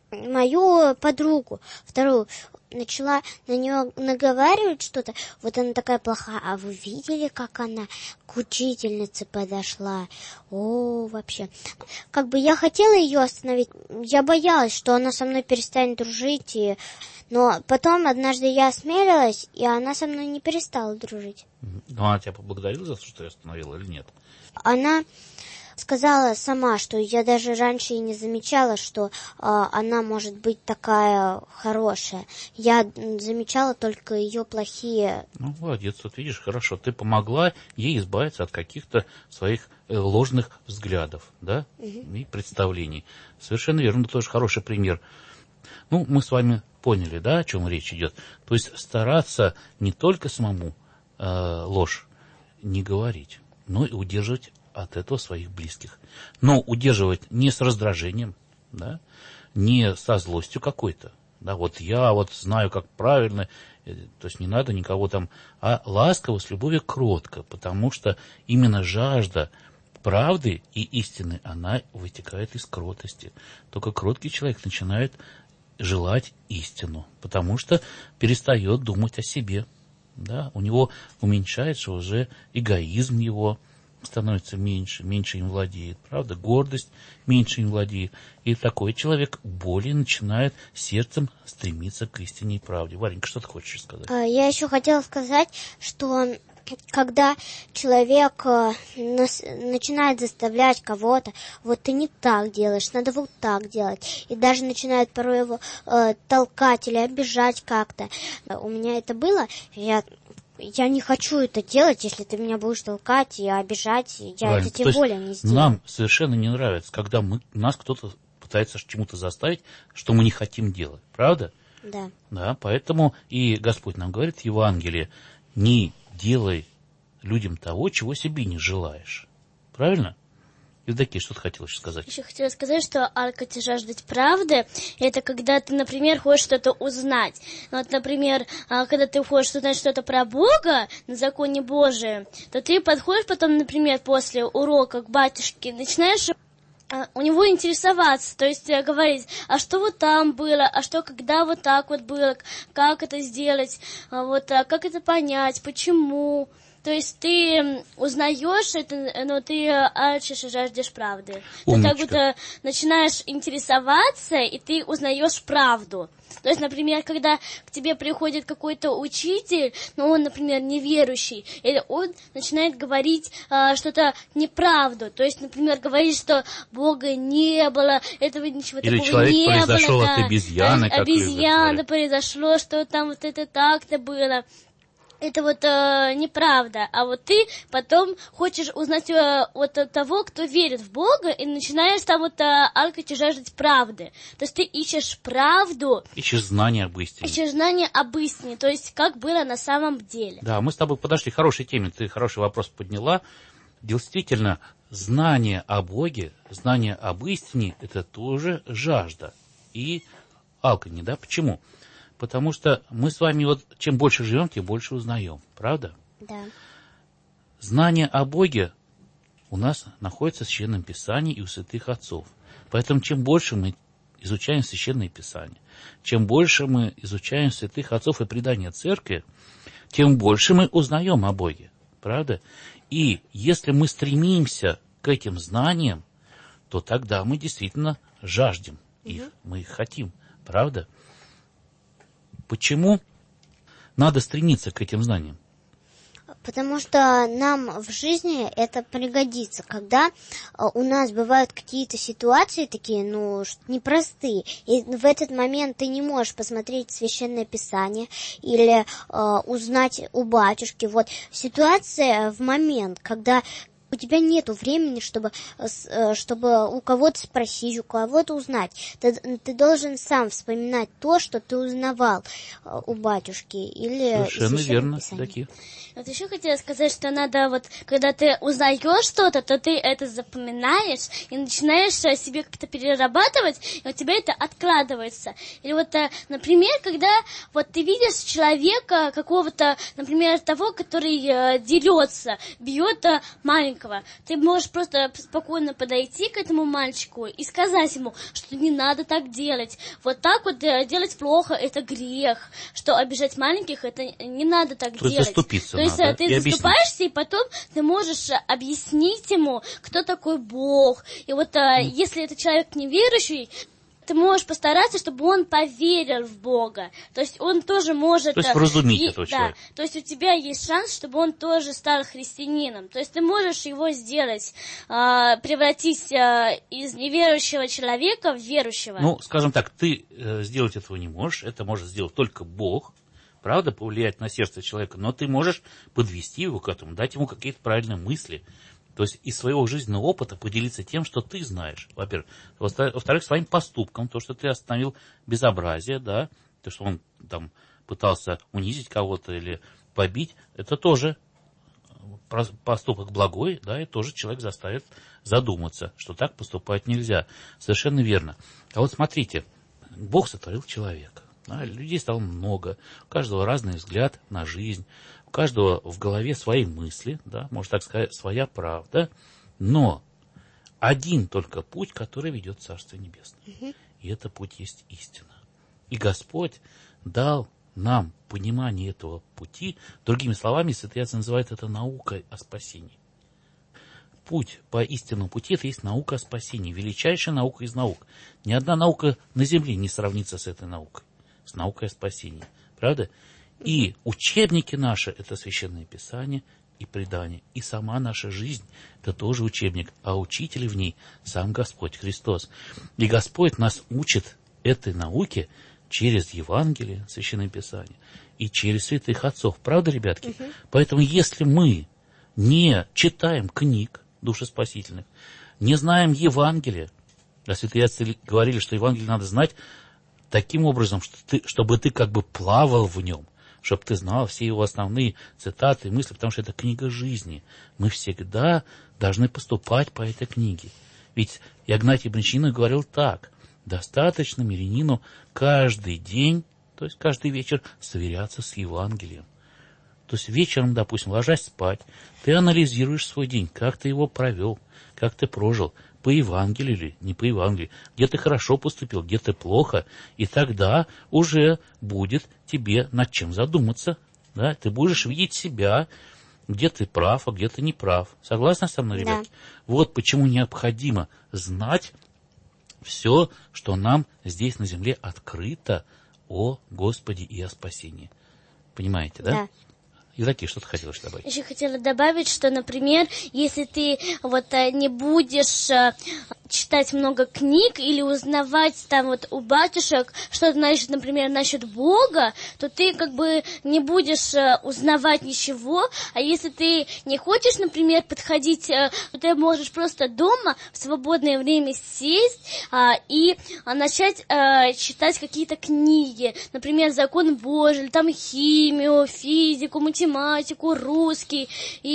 мою подругу, вторую, начала на нее наговаривать что-то. Вот она такая плохая. А вы видели, как она к учительнице подошла? О, вообще. Как бы я хотела ее остановить. Я боялась, что она со мной перестанет дружить. И... Но потом однажды я осмелилась, и она со мной не перестала дружить. Ну, она тебя поблагодарила за то, что я остановила, или нет? Она... сказала сама, что я даже раньше и не замечала, что э, она может быть такая хорошая. Я замечала только ее плохие... Ну, молодец, вот видишь, хорошо. Ты помогла ей избавиться от каких-то своих э, ложных взглядов, да, угу. и представлений. Совершенно верно, это тоже хороший пример. Ну, мы с вами поняли, да, о чем речь идет. То есть стараться не только самому э, ложь не говорить, но и удерживать от этого своих близких. Но удерживать не с раздражением, да, не со злостью какой-то. Да, вот я вот знаю, как правильно, то есть не надо никого там, а ласково, с любовью, кротко, потому что именно жажда правды и истины, она вытекает из кротости. Только кроткий человек начинает желать истину, потому что перестает думать о себе. Да, у него уменьшается уже эгоизм его, становится меньше, меньше им владеет, правда, гордость меньше им владеет, и такой человек более начинает сердцем стремиться к истине и правде. Варенька, что ты хочешь сказать? Я еще хотела сказать, что когда человек начинает заставлять кого-то, вот ты не так делаешь, надо вот так делать, и даже начинает порой его э, толкать или обижать как-то. У меня это было, я... Я не хочу это делать, если ты меня будешь толкать и обижать, я Правильно. это тем более не сделаю. Нам совершенно не нравится, когда мы, нас кто-то пытается чему-то заставить, что мы не хотим делать, правда? Да. Да, поэтому и Господь нам говорит в Евангелии, не делай людям того, чего себе не желаешь. Правильно? Евдокия, что ты хотела еще сказать? Еще хотела сказать, что алкать и жаждать правды, это когда ты, например, хочешь что-то узнать. Ну, вот, например, когда ты хочешь узнать что-то про Бога, на законе Божием, то ты подходишь потом, например, после урока к батюшке, начинаешь у него интересоваться, то есть говорить, а что вот там было, а что когда вот так вот было, как это сделать, вот, как это понять, почему... То есть ты узнаешь это, но ты алчишь и жаждешь правды. Умничка. Ты как будто начинаешь интересоваться, и ты узнаешь правду. То есть, например, когда к тебе приходит какой-то учитель, но он, например, неверующий, или он начинает говорить а, что-то неправду. То есть, например, говорит, что Бога не было, этого ничего или такого не было. Или человек произошел да. от обезьяны, как обезьяна произошло, что там вот это так-то было. Это вот э, неправда, а вот ты потом хочешь узнать э, вот от того, кто верит в Бога, и начинаешь там вот э, алкать и жаждать правды. То есть ты ищешь правду. Ищешь знания об истине. Ищешь знания об истине, то есть как было на самом деле. Да, мы с тобой подошли к хорошей теме, ты хороший вопрос подняла. Действительно, знание о Боге, знание об истине, это тоже жажда и алканье, да? Почему? Потому что мы с вами, вот чем больше живем, тем больше узнаем. Правда? Да. Знание о Боге у нас находится в Священном Писании и у святых отцов. Поэтому чем больше мы изучаем Священное Писание, чем больше мы изучаем святых отцов и предания Церкви, тем больше мы узнаем о Боге. Правда? И если мы стремимся к этим знаниям, то тогда мы действительно жаждем их, угу. мы их хотим. Правда? Почему надо стремиться к этим знаниям? Потому что нам в жизни это пригодится, когда у нас бывают какие-то ситуации такие, ну, непростые, и в этот момент ты не можешь посмотреть Священное Писание или э, узнать у батюшки. Вот ситуация в момент, когда у тебя нету времени, чтобы, чтобы у кого-то спросить, у кого-то узнать. Ты, ты должен сам вспоминать то, что ты узнавал у батюшки или совершенно верно, такие. Вот еще хотела сказать, что надо вот, когда ты узнаешь что-то, то ты это запоминаешь и начинаешь себе как-то перерабатывать, и у тебя это откладывается. Или вот, например, когда вот ты видишь человека какого-то, например, того, который э, дерется, бьет э, маленького, ты можешь просто спокойно подойти к этому мальчику и сказать ему, что не надо так делать. Вот так вот делать плохо, это грех. Что обижать маленьких, это не надо так То делать. То есть То есть надо, ты и заступаешься, и потом ты можешь объяснить ему, кто такой Бог. И вот mm. если это человек неверующий, ты можешь постараться, чтобы он поверил в Бога. То есть он тоже может... То есть вразумить и, этого да, человека. То есть у тебя есть шанс, чтобы он тоже стал христианином. То есть ты можешь его сделать, э, превратить э, из неверующего человека в верующего. Ну, скажем так, ты э, сделать этого не можешь. Это может сделать только Бог. Правда, повлиять на сердце человека. Но ты можешь подвести его к этому, дать ему какие-то правильные мысли. То есть из своего жизненного опыта поделиться тем, что ты знаешь, во-первых. Во-вторых, своим поступком, то, что ты остановил безобразие, да, то, что он там пытался унизить кого-то или побить, это тоже поступок благой, да, и тоже человек заставит задуматься, что так поступать нельзя. Совершенно верно. А вот смотрите, Бог сотворил человека. Да, людей стало много, у каждого разный взгляд на жизнь, у каждого в голове свои мысли, да, можно так сказать, своя правда, но один только путь, который ведет в Царство Небесное. Угу. И это путь есть истина. И Господь дал нам понимание этого пути, другими словами, святые отцы называют это наукой о спасении. Путь по истинному пути – это есть наука о спасении, величайшая наука из наук. Ни одна наука на земле не сравнится с этой наукой, с наукой о спасении. Правда? И учебники наши – это Священное Писание и предание. И сама наша жизнь – это тоже учебник, а учитель в ней – сам Господь Христос. И Господь нас учит этой науке через Евангелие, Священное Писание и через святых отцов. Правда, ребятки? Угу. Поэтому если мы не читаем книг душеспасительных, не знаем Евангелия, а святые отцы говорили, что Евангелие надо знать таким образом, что ты, чтобы ты как бы плавал в нем, чтобы ты знал все его основные цитаты и мысли, потому что это книга жизни. Мы всегда должны поступать по этой книге. Ведь Игнатий Бринчанин говорил так: достаточно мирянину каждый день, то есть каждый вечер, сверяться с Евангелием. То есть вечером, допустим, ложась спать, ты анализируешь свой день, как ты его провел, как ты прожил, по Евангелию или не по Евангелию, где ты хорошо поступил, где ты плохо, и тогда уже будет тебе над чем задуматься. Да? Ты будешь видеть себя, где ты прав, а где ты не прав. Согласны со мной, ребятки? Да. Вот почему необходимо знать все, что нам здесь на земле открыто о Господе и о спасении. Понимаете, да? Да. Изаки, что ты хотела добавить? Еще хотела добавить, что, например, если ты вот не будешь читать много книг или узнавать там вот у батюшек что-то, значит, например, насчет Бога, то ты как бы не будешь узнавать ничего. А если ты не хочешь, например, подходить, то ты можешь просто дома в свободное время сесть а, и а, начать а, читать какие-то книги, например, Закон Божий, или там химию, физику, математику, русский,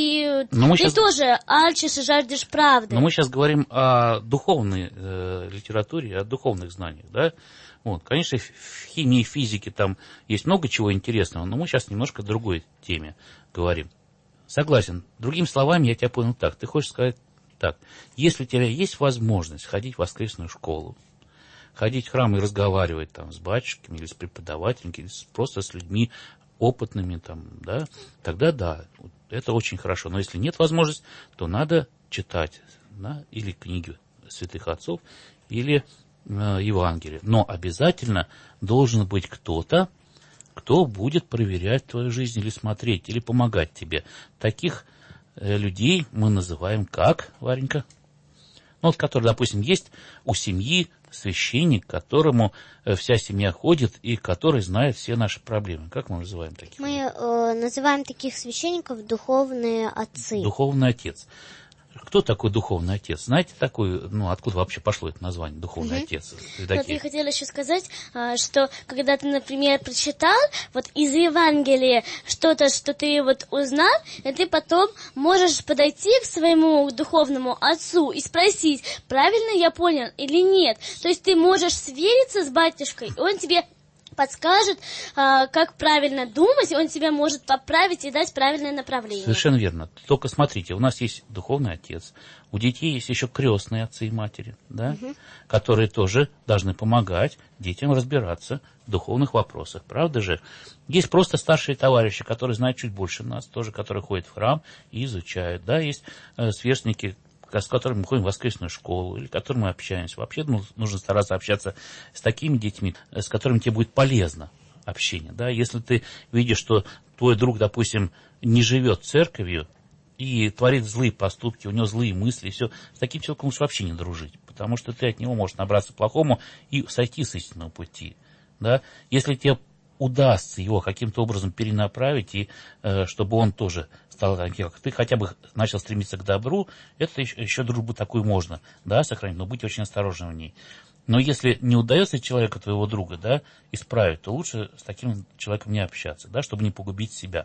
и ты сейчас... тоже альчишь и жаждешь правды. Но мы сейчас говорим о духовной э, литературе, о духовных знаниях, да? Вот, конечно, в химии и физике там есть много чего интересного, но мы сейчас немножко о другой теме говорим. Согласен. Другими словами, я тебя понял так. Ты хочешь сказать так: если у тебя есть возможность ходить в воскресную школу, ходить в храм и разговаривать там с батюшками или с преподавателями, или просто с людьми опытными, там, да, тогда да, это очень хорошо. Но если нет возможности, то надо читать, да, или книги святых отцов, или э, Евангелие. Но обязательно должен быть кто-то, кто будет проверять твою жизнь или смотреть, или помогать тебе. Таких э, людей мы называем как, Варенька? Ну, вот, который, допустим, есть у семьи священник, к которому э, вся семья ходит и который знает все наши проблемы. Как мы называем таких? Мы э, называем таких священников духовные отцы. Духовный отец. Кто такой духовный отец? Знаете такой, ну, откуда вообще пошло это название, духовный угу. отец? Вот я хотела еще сказать, что когда ты, например, прочитал вот из Евангелия что-то, что ты вот узнал, и ты потом можешь подойти к своему духовному отцу и спросить, правильно я понял или нет. То есть ты можешь свериться с батюшкой, и он тебе подскажет, как правильно думать, и он тебя может поправить и дать правильное направление. Совершенно верно. Только смотрите, у нас есть духовный отец, у детей есть еще крестные отцы и матери, да, угу. которые тоже должны помогать детям разбираться в духовных вопросах. Правда же? Есть просто старшие товарищи, которые знают чуть больше нас, тоже, которые ходят в храм и изучают. Да, есть э, сверстники, с которыми мы ходим в воскресную школу, или с которыми мы общаемся. Вообще ну, нужно стараться общаться с такими детьми, с которыми тебе будет полезно общение. Да? Если ты видишь, что твой друг, допустим, не живет церковью и творит злые поступки, у него злые мысли, и все, с таким человеком лучше вообще не дружить, потому что ты от него можешь набраться плохому и сойти с истинного пути. Да? Если тебе удастся его каким-то образом перенаправить, и э, чтобы он тоже стал таким, как ты, хотя бы начал стремиться к добру, это еще, еще дружбу такую можно, да, сохранить, но быть очень осторожным в ней. Но если не удается человеку, твоего друга, да, исправить, то лучше с таким человеком не общаться, да, чтобы не погубить себя.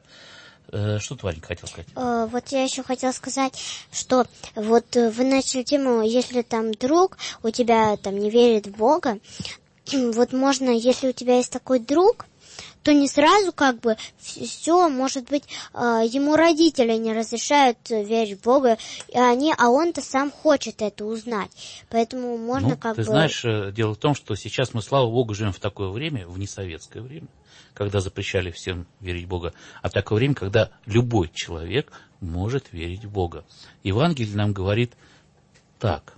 Э, что ты, Варенька, хотел сказать? Э, вот я еще хотела сказать, что вот вы начали тему, если там друг у тебя там не верит в Бога, вот можно, если у тебя есть такой друг, то не сразу как бы все, может быть, ему родители не разрешают верить в Бога, и они, а он-то сам хочет это узнать. Поэтому можно ну, как ты бы... Ты знаешь, дело в том, что сейчас мы, слава Богу, живем в такое время, в несоветское время, когда запрещали всем верить в Бога, а такое время, когда любой человек может верить в Бога. Евангелие нам говорит так: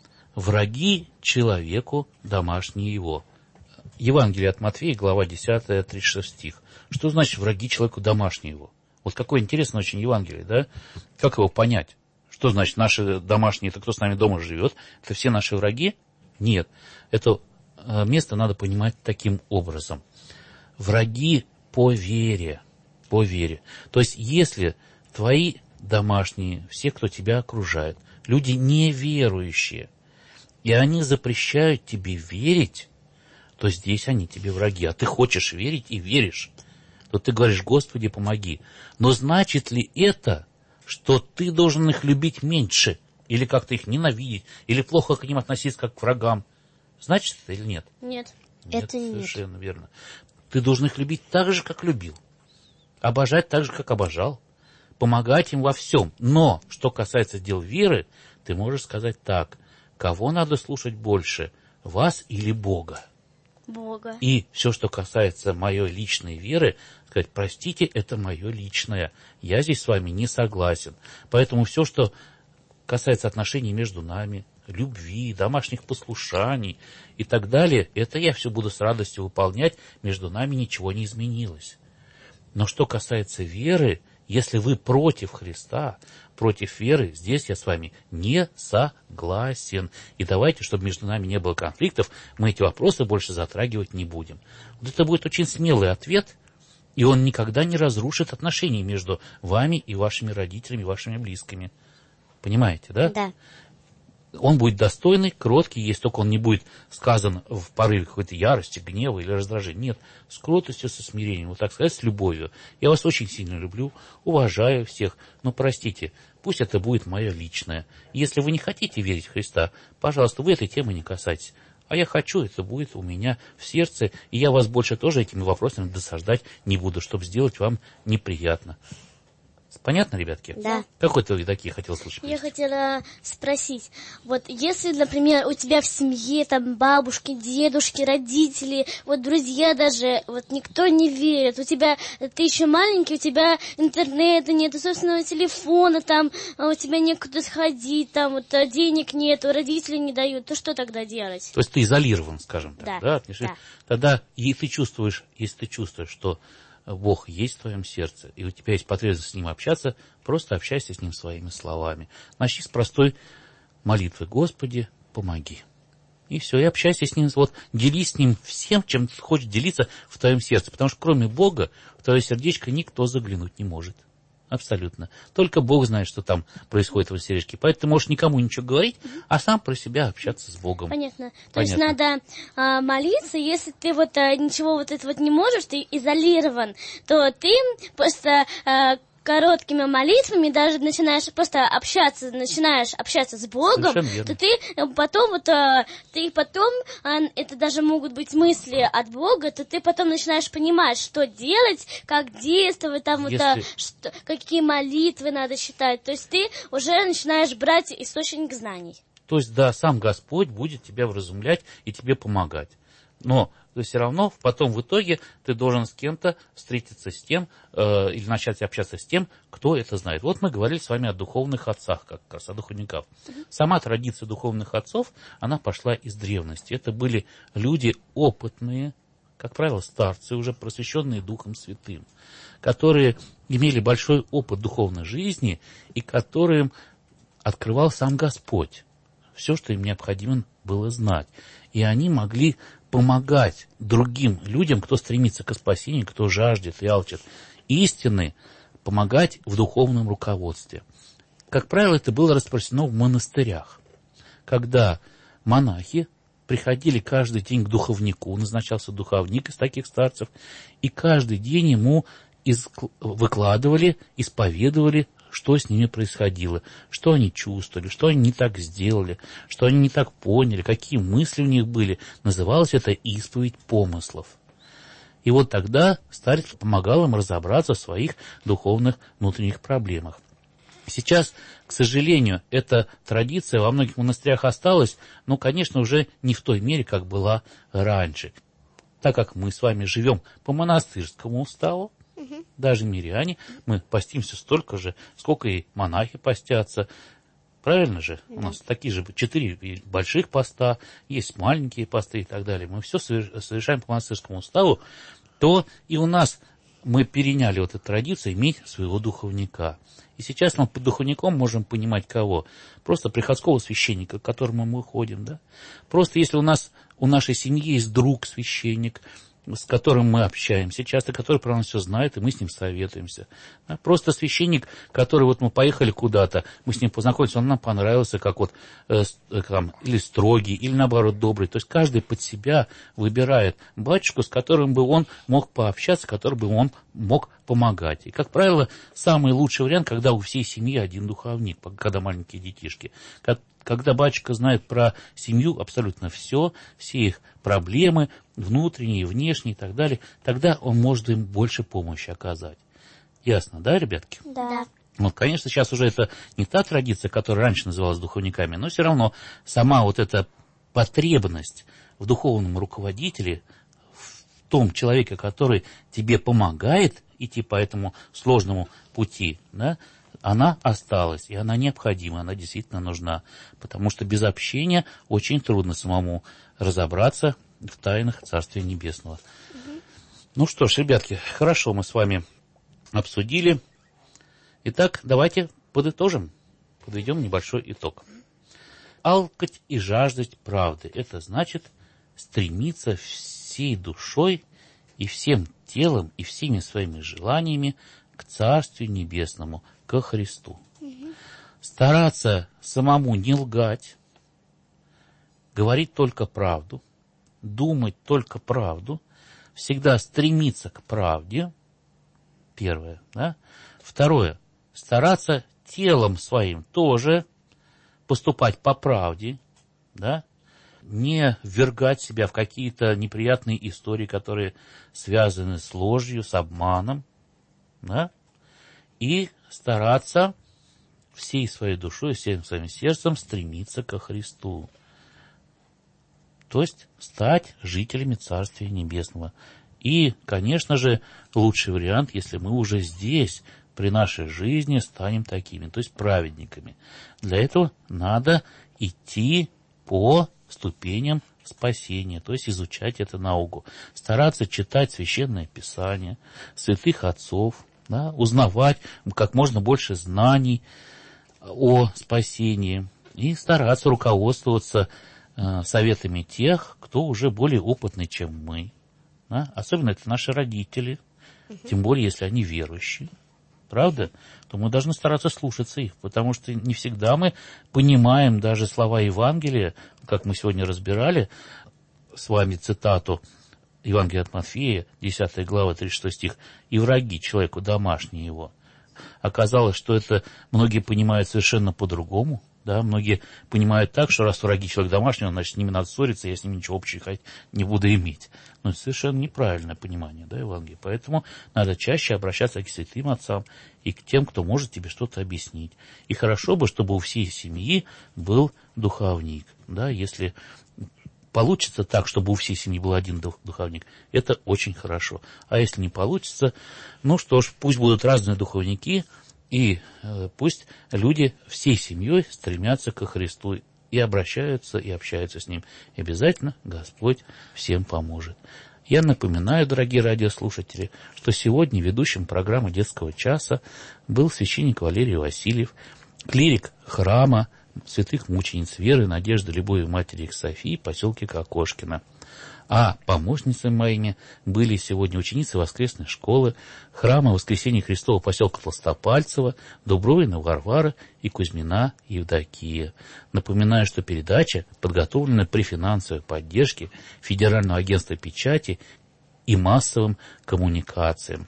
враги человеку домашние его. Евангелие от Матфея, глава десятая, тридцать шестой стих. Что значит враги человеку домашние его? Вот какое интересное очень Евангелие, да? Как его понять? Что значит наши домашние, это кто с нами дома живет? Это все наши враги? Нет. Это место надо понимать таким образом. Враги по вере. По вере. То есть, если твои домашние, все, кто тебя окружает, люди неверующие, и они запрещают тебе верить, то здесь они тебе враги, а ты хочешь верить и веришь. то ты говоришь: Господи, помоги. Но значит ли это, что ты должен их любить меньше, или как-то их ненавидеть, или плохо к ним относиться как к врагам? Значит это или нет? Нет. Нет, Это нет. совершенно верно. Ты должен их любить так же, как любил. Обожать так же, как обожал. Помогать им во всем. Но, что касается дел веры, ты можешь сказать так: кого надо слушать больше, вас или Бога? Бога. И все, что касается моей личной веры, сказать: простите, это мое личное. Я здесь с вами не согласен. Поэтому все, что касается отношений между нами, любви, домашних послушаний и так далее, это я все буду с радостью выполнять, между нами ничего не изменилось. Но что касается веры, если вы против Христа, против веры, здесь я с вами не согласен. И давайте, чтобы между нами не было конфликтов, мы эти вопросы больше затрагивать не будем. Вот это будет очень смелый ответ, и он никогда не разрушит отношения между вами и вашими родителями, вашими близкими. Понимаете, да? Да. Он будет достойный, кроткий, если только он не будет сказан в порыве какой-то ярости, гнева или раздражения. Нет, с кротостью, со смирением, вот так сказать, с любовью. Я вас очень сильно люблю, уважаю всех, но простите, пусть это будет мое личное. Если вы не хотите верить в Христа, пожалуйста, вы этой темы не касайтесь. А я хочу, это будет у меня в сердце, и я вас больше тоже этими вопросами досаждать не буду, чтобы сделать вам неприятно. Понятно, ребятки? Да. Какой ты такие хотел слушать? Я хотела спросить, вот если, например, у тебя в семье там бабушки, дедушки, родители, вот друзья даже, вот никто не верит, у тебя, ты еще маленький, у тебя интернета нет, собственного телефона, там, у тебя некуда сходить, там, вот денег нету, родители не дают, то что тогда делать? То есть ты изолирован, скажем так, Да, да? да. Тогда, и ты чувствуешь, если ты чувствуешь, что Бог есть в твоем сердце, и у тебя есть потребность с Ним общаться, просто общайся с Ним своими словами. Начни с простой молитвы: Господи, помоги. И все, и общайся с Ним, вот делись с Ним всем, чем ты хочешь делиться в твоем сердце, потому что кроме Бога в твое сердечко никто заглянуть не может. Абсолютно. Только Бог знает, что там происходит в сердечке. Поэтому ты можешь никому ничего говорить, а сам про себя общаться с Богом. Понятно. То Понятно. есть надо а, молиться, если ты вот а, ничего вот этого вот не можешь, ты изолирован, то ты просто а, короткими молитвами даже начинаешь просто общаться, начинаешь общаться с Богом, то ты потом вот, а, ты потом, а, это даже могут быть мысли от Бога, то ты потом начинаешь понимать, что делать, как действовать, там Если... вот, а, что, какие молитвы надо читать. То есть ты уже начинаешь брать источник знаний. То есть, да, сам Господь будет тебя вразумлять и тебе помогать. Но все равно потом в итоге ты должен с кем-то встретиться с тем, э, или начать общаться с тем, кто это знает. Вот мы говорили с вами о духовных отцах, как раз о духовниках. Сама традиция духовных отцов, она пошла из древности. Это были люди опытные, как правило, старцы, уже просвещенные Духом Святым, которые имели большой опыт духовной жизни и которым открывал сам Господь все, что им необходимо было знать. И они могли помогать другим людям, кто стремится к спасению, кто жаждет и алчит истины, помогать в духовном руководстве. Как правило, это было распространено в монастырях, когда монахи приходили каждый день к духовнику, назначался духовник из таких старцев, и каждый день ему из... выкладывали, исповедовали, что с ними происходило, что они чувствовали, что они не так сделали, что они не так поняли, какие мысли у них были. Называлось это исповедь помыслов. И вот тогда старец помогал им разобраться в своих духовных внутренних проблемах. Сейчас, к сожалению, эта традиция во многих монастырях осталась, но, конечно, уже не в той мере, как была раньше. Так как мы с вами живем по монастырскому уставу, даже миряне, мы постимся столько же, сколько и монахи постятся. Правильно же? У нас такие же четыре больших поста, есть маленькие посты и так далее. Мы все совершаем по монастырскому уставу, то и у нас мы переняли вот эту традицию иметь своего духовника. И сейчас мы под духовником можем понимать кого? Просто приходского священника, к которому мы ходим, да? Просто если у нас, у нашей семьи есть друг священник, с которым мы общаемся часто, который про нас все знает, и мы с ним советуемся. Да? Просто священник, который вот мы поехали куда-то, мы с ним познакомились, он нам понравился, как вот э, там, или строгий, или наоборот добрый. То есть каждый под себя выбирает батюшку, с которым бы он мог пообщаться, который бы он мог помогать. И, как правило, самый лучший вариант, когда у всей семьи один духовник, когда маленькие детишки. Когда батюшка знает про семью абсолютно все, все их проблемы, внутренние, внешние и так далее, тогда он может им больше помощи оказать. Ясно, да, ребятки? Да. Вот, конечно, сейчас уже это не та традиция, которая раньше называлась духовниками, но все равно сама вот эта потребность в духовном руководителе, в том человеке, который тебе помогает идти по этому сложному пути, да, она осталась, и она необходима, она действительно нужна, потому что без общения очень трудно самому разобраться в тайнах Царствия Небесного. Угу. Ну что ж, ребятки, хорошо, мы с вами обсудили. Итак, давайте подытожим, подведем небольшой итог. Алкать и жаждать правды – это значит стремиться всей душой и всем телом и всеми своими желаниями к Царствию Небесному, ко Христу. Угу. Стараться самому не лгать, говорить только правду, думать только правду, всегда стремиться к правде, первое. Да? Второе, стараться телом своим тоже поступать по правде, да? Не ввергать себя в какие-то неприятные истории, которые связаны с ложью, с обманом, да? И стараться всей своей душой, всем своим сердцем стремиться ко Христу. То есть стать жителями Царствия Небесного. И, конечно же, лучший вариант, если мы уже здесь, при нашей жизни, станем такими, то есть праведниками. Для этого надо идти по ступеням спасения, то есть изучать эту науку, стараться читать Священное Писание, святых отцов, да, узнавать как можно больше знаний о спасении и стараться руководствоваться э, советами тех, кто уже более опытный, чем мы. Да? Особенно это наши родители, угу. Тем более, если они верующие. Правда? То мы должны стараться слушаться их, потому что не всегда мы понимаем даже слова Евангелия, как мы сегодня разбирали с вами цитату Евангелия от Матфея, десятая глава, тридцать шестой стих, «И враги человеку домашние его». Оказалось, что это многие понимают совершенно по-другому. Да? Многие понимают так, что раз враги человек домашний, значит, с ними надо ссориться, я с ними ничего общего не буду иметь. Но это совершенно неправильное понимание, да, Евангелия. Поэтому надо чаще обращаться к святым отцам и к тем, кто может тебе что-то объяснить. И хорошо бы, чтобы у всей семьи был духовник. Да? Если получится так, чтобы у всей семьи был один духовник, это очень хорошо. А если не получится, ну что ж, пусть будут разные духовники, и э, пусть люди всей семьей стремятся ко Христу и обращаются, и общаются с Ним. И обязательно Господь всем поможет. Я напоминаю, дорогие радиослушатели, что сегодня ведущим программы детского часа был священник Валерий Васильев, клирик храма святых мучениц Веры, Надежды, Любови Матери их Софии, поселке Кокошкино. А помощницами моими были сегодня ученицы воскресной школы, храма Воскресения Христова поселка Толстопальцево, Дубровина Варвара и Кузьмина Евдокия. Напоминаю, что передача подготовлена при финансовой поддержке Федерального агентства печати и массовым коммуникациям.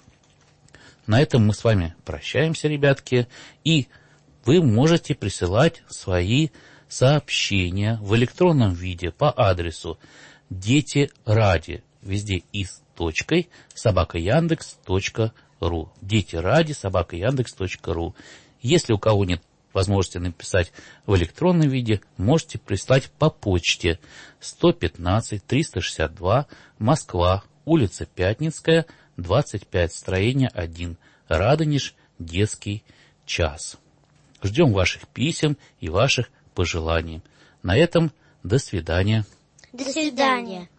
На этом мы с вами прощаемся, ребятки, и вы можете присылать свои сообщения в электронном виде по адресу Дети ради, везде и с точкой, собака яндекс точка ру. Дети ради, собака яндекс точка ру. Если у кого нет возможности написать в электронном виде, можете прислать по почте сто пятнадцать триста шестьдесят два, Москва, улица Пятницкая, двадцать пять, строение один, Радонеж, детский час. Ждем ваших писем и ваших пожеланий. На этом до свидания. До свидания.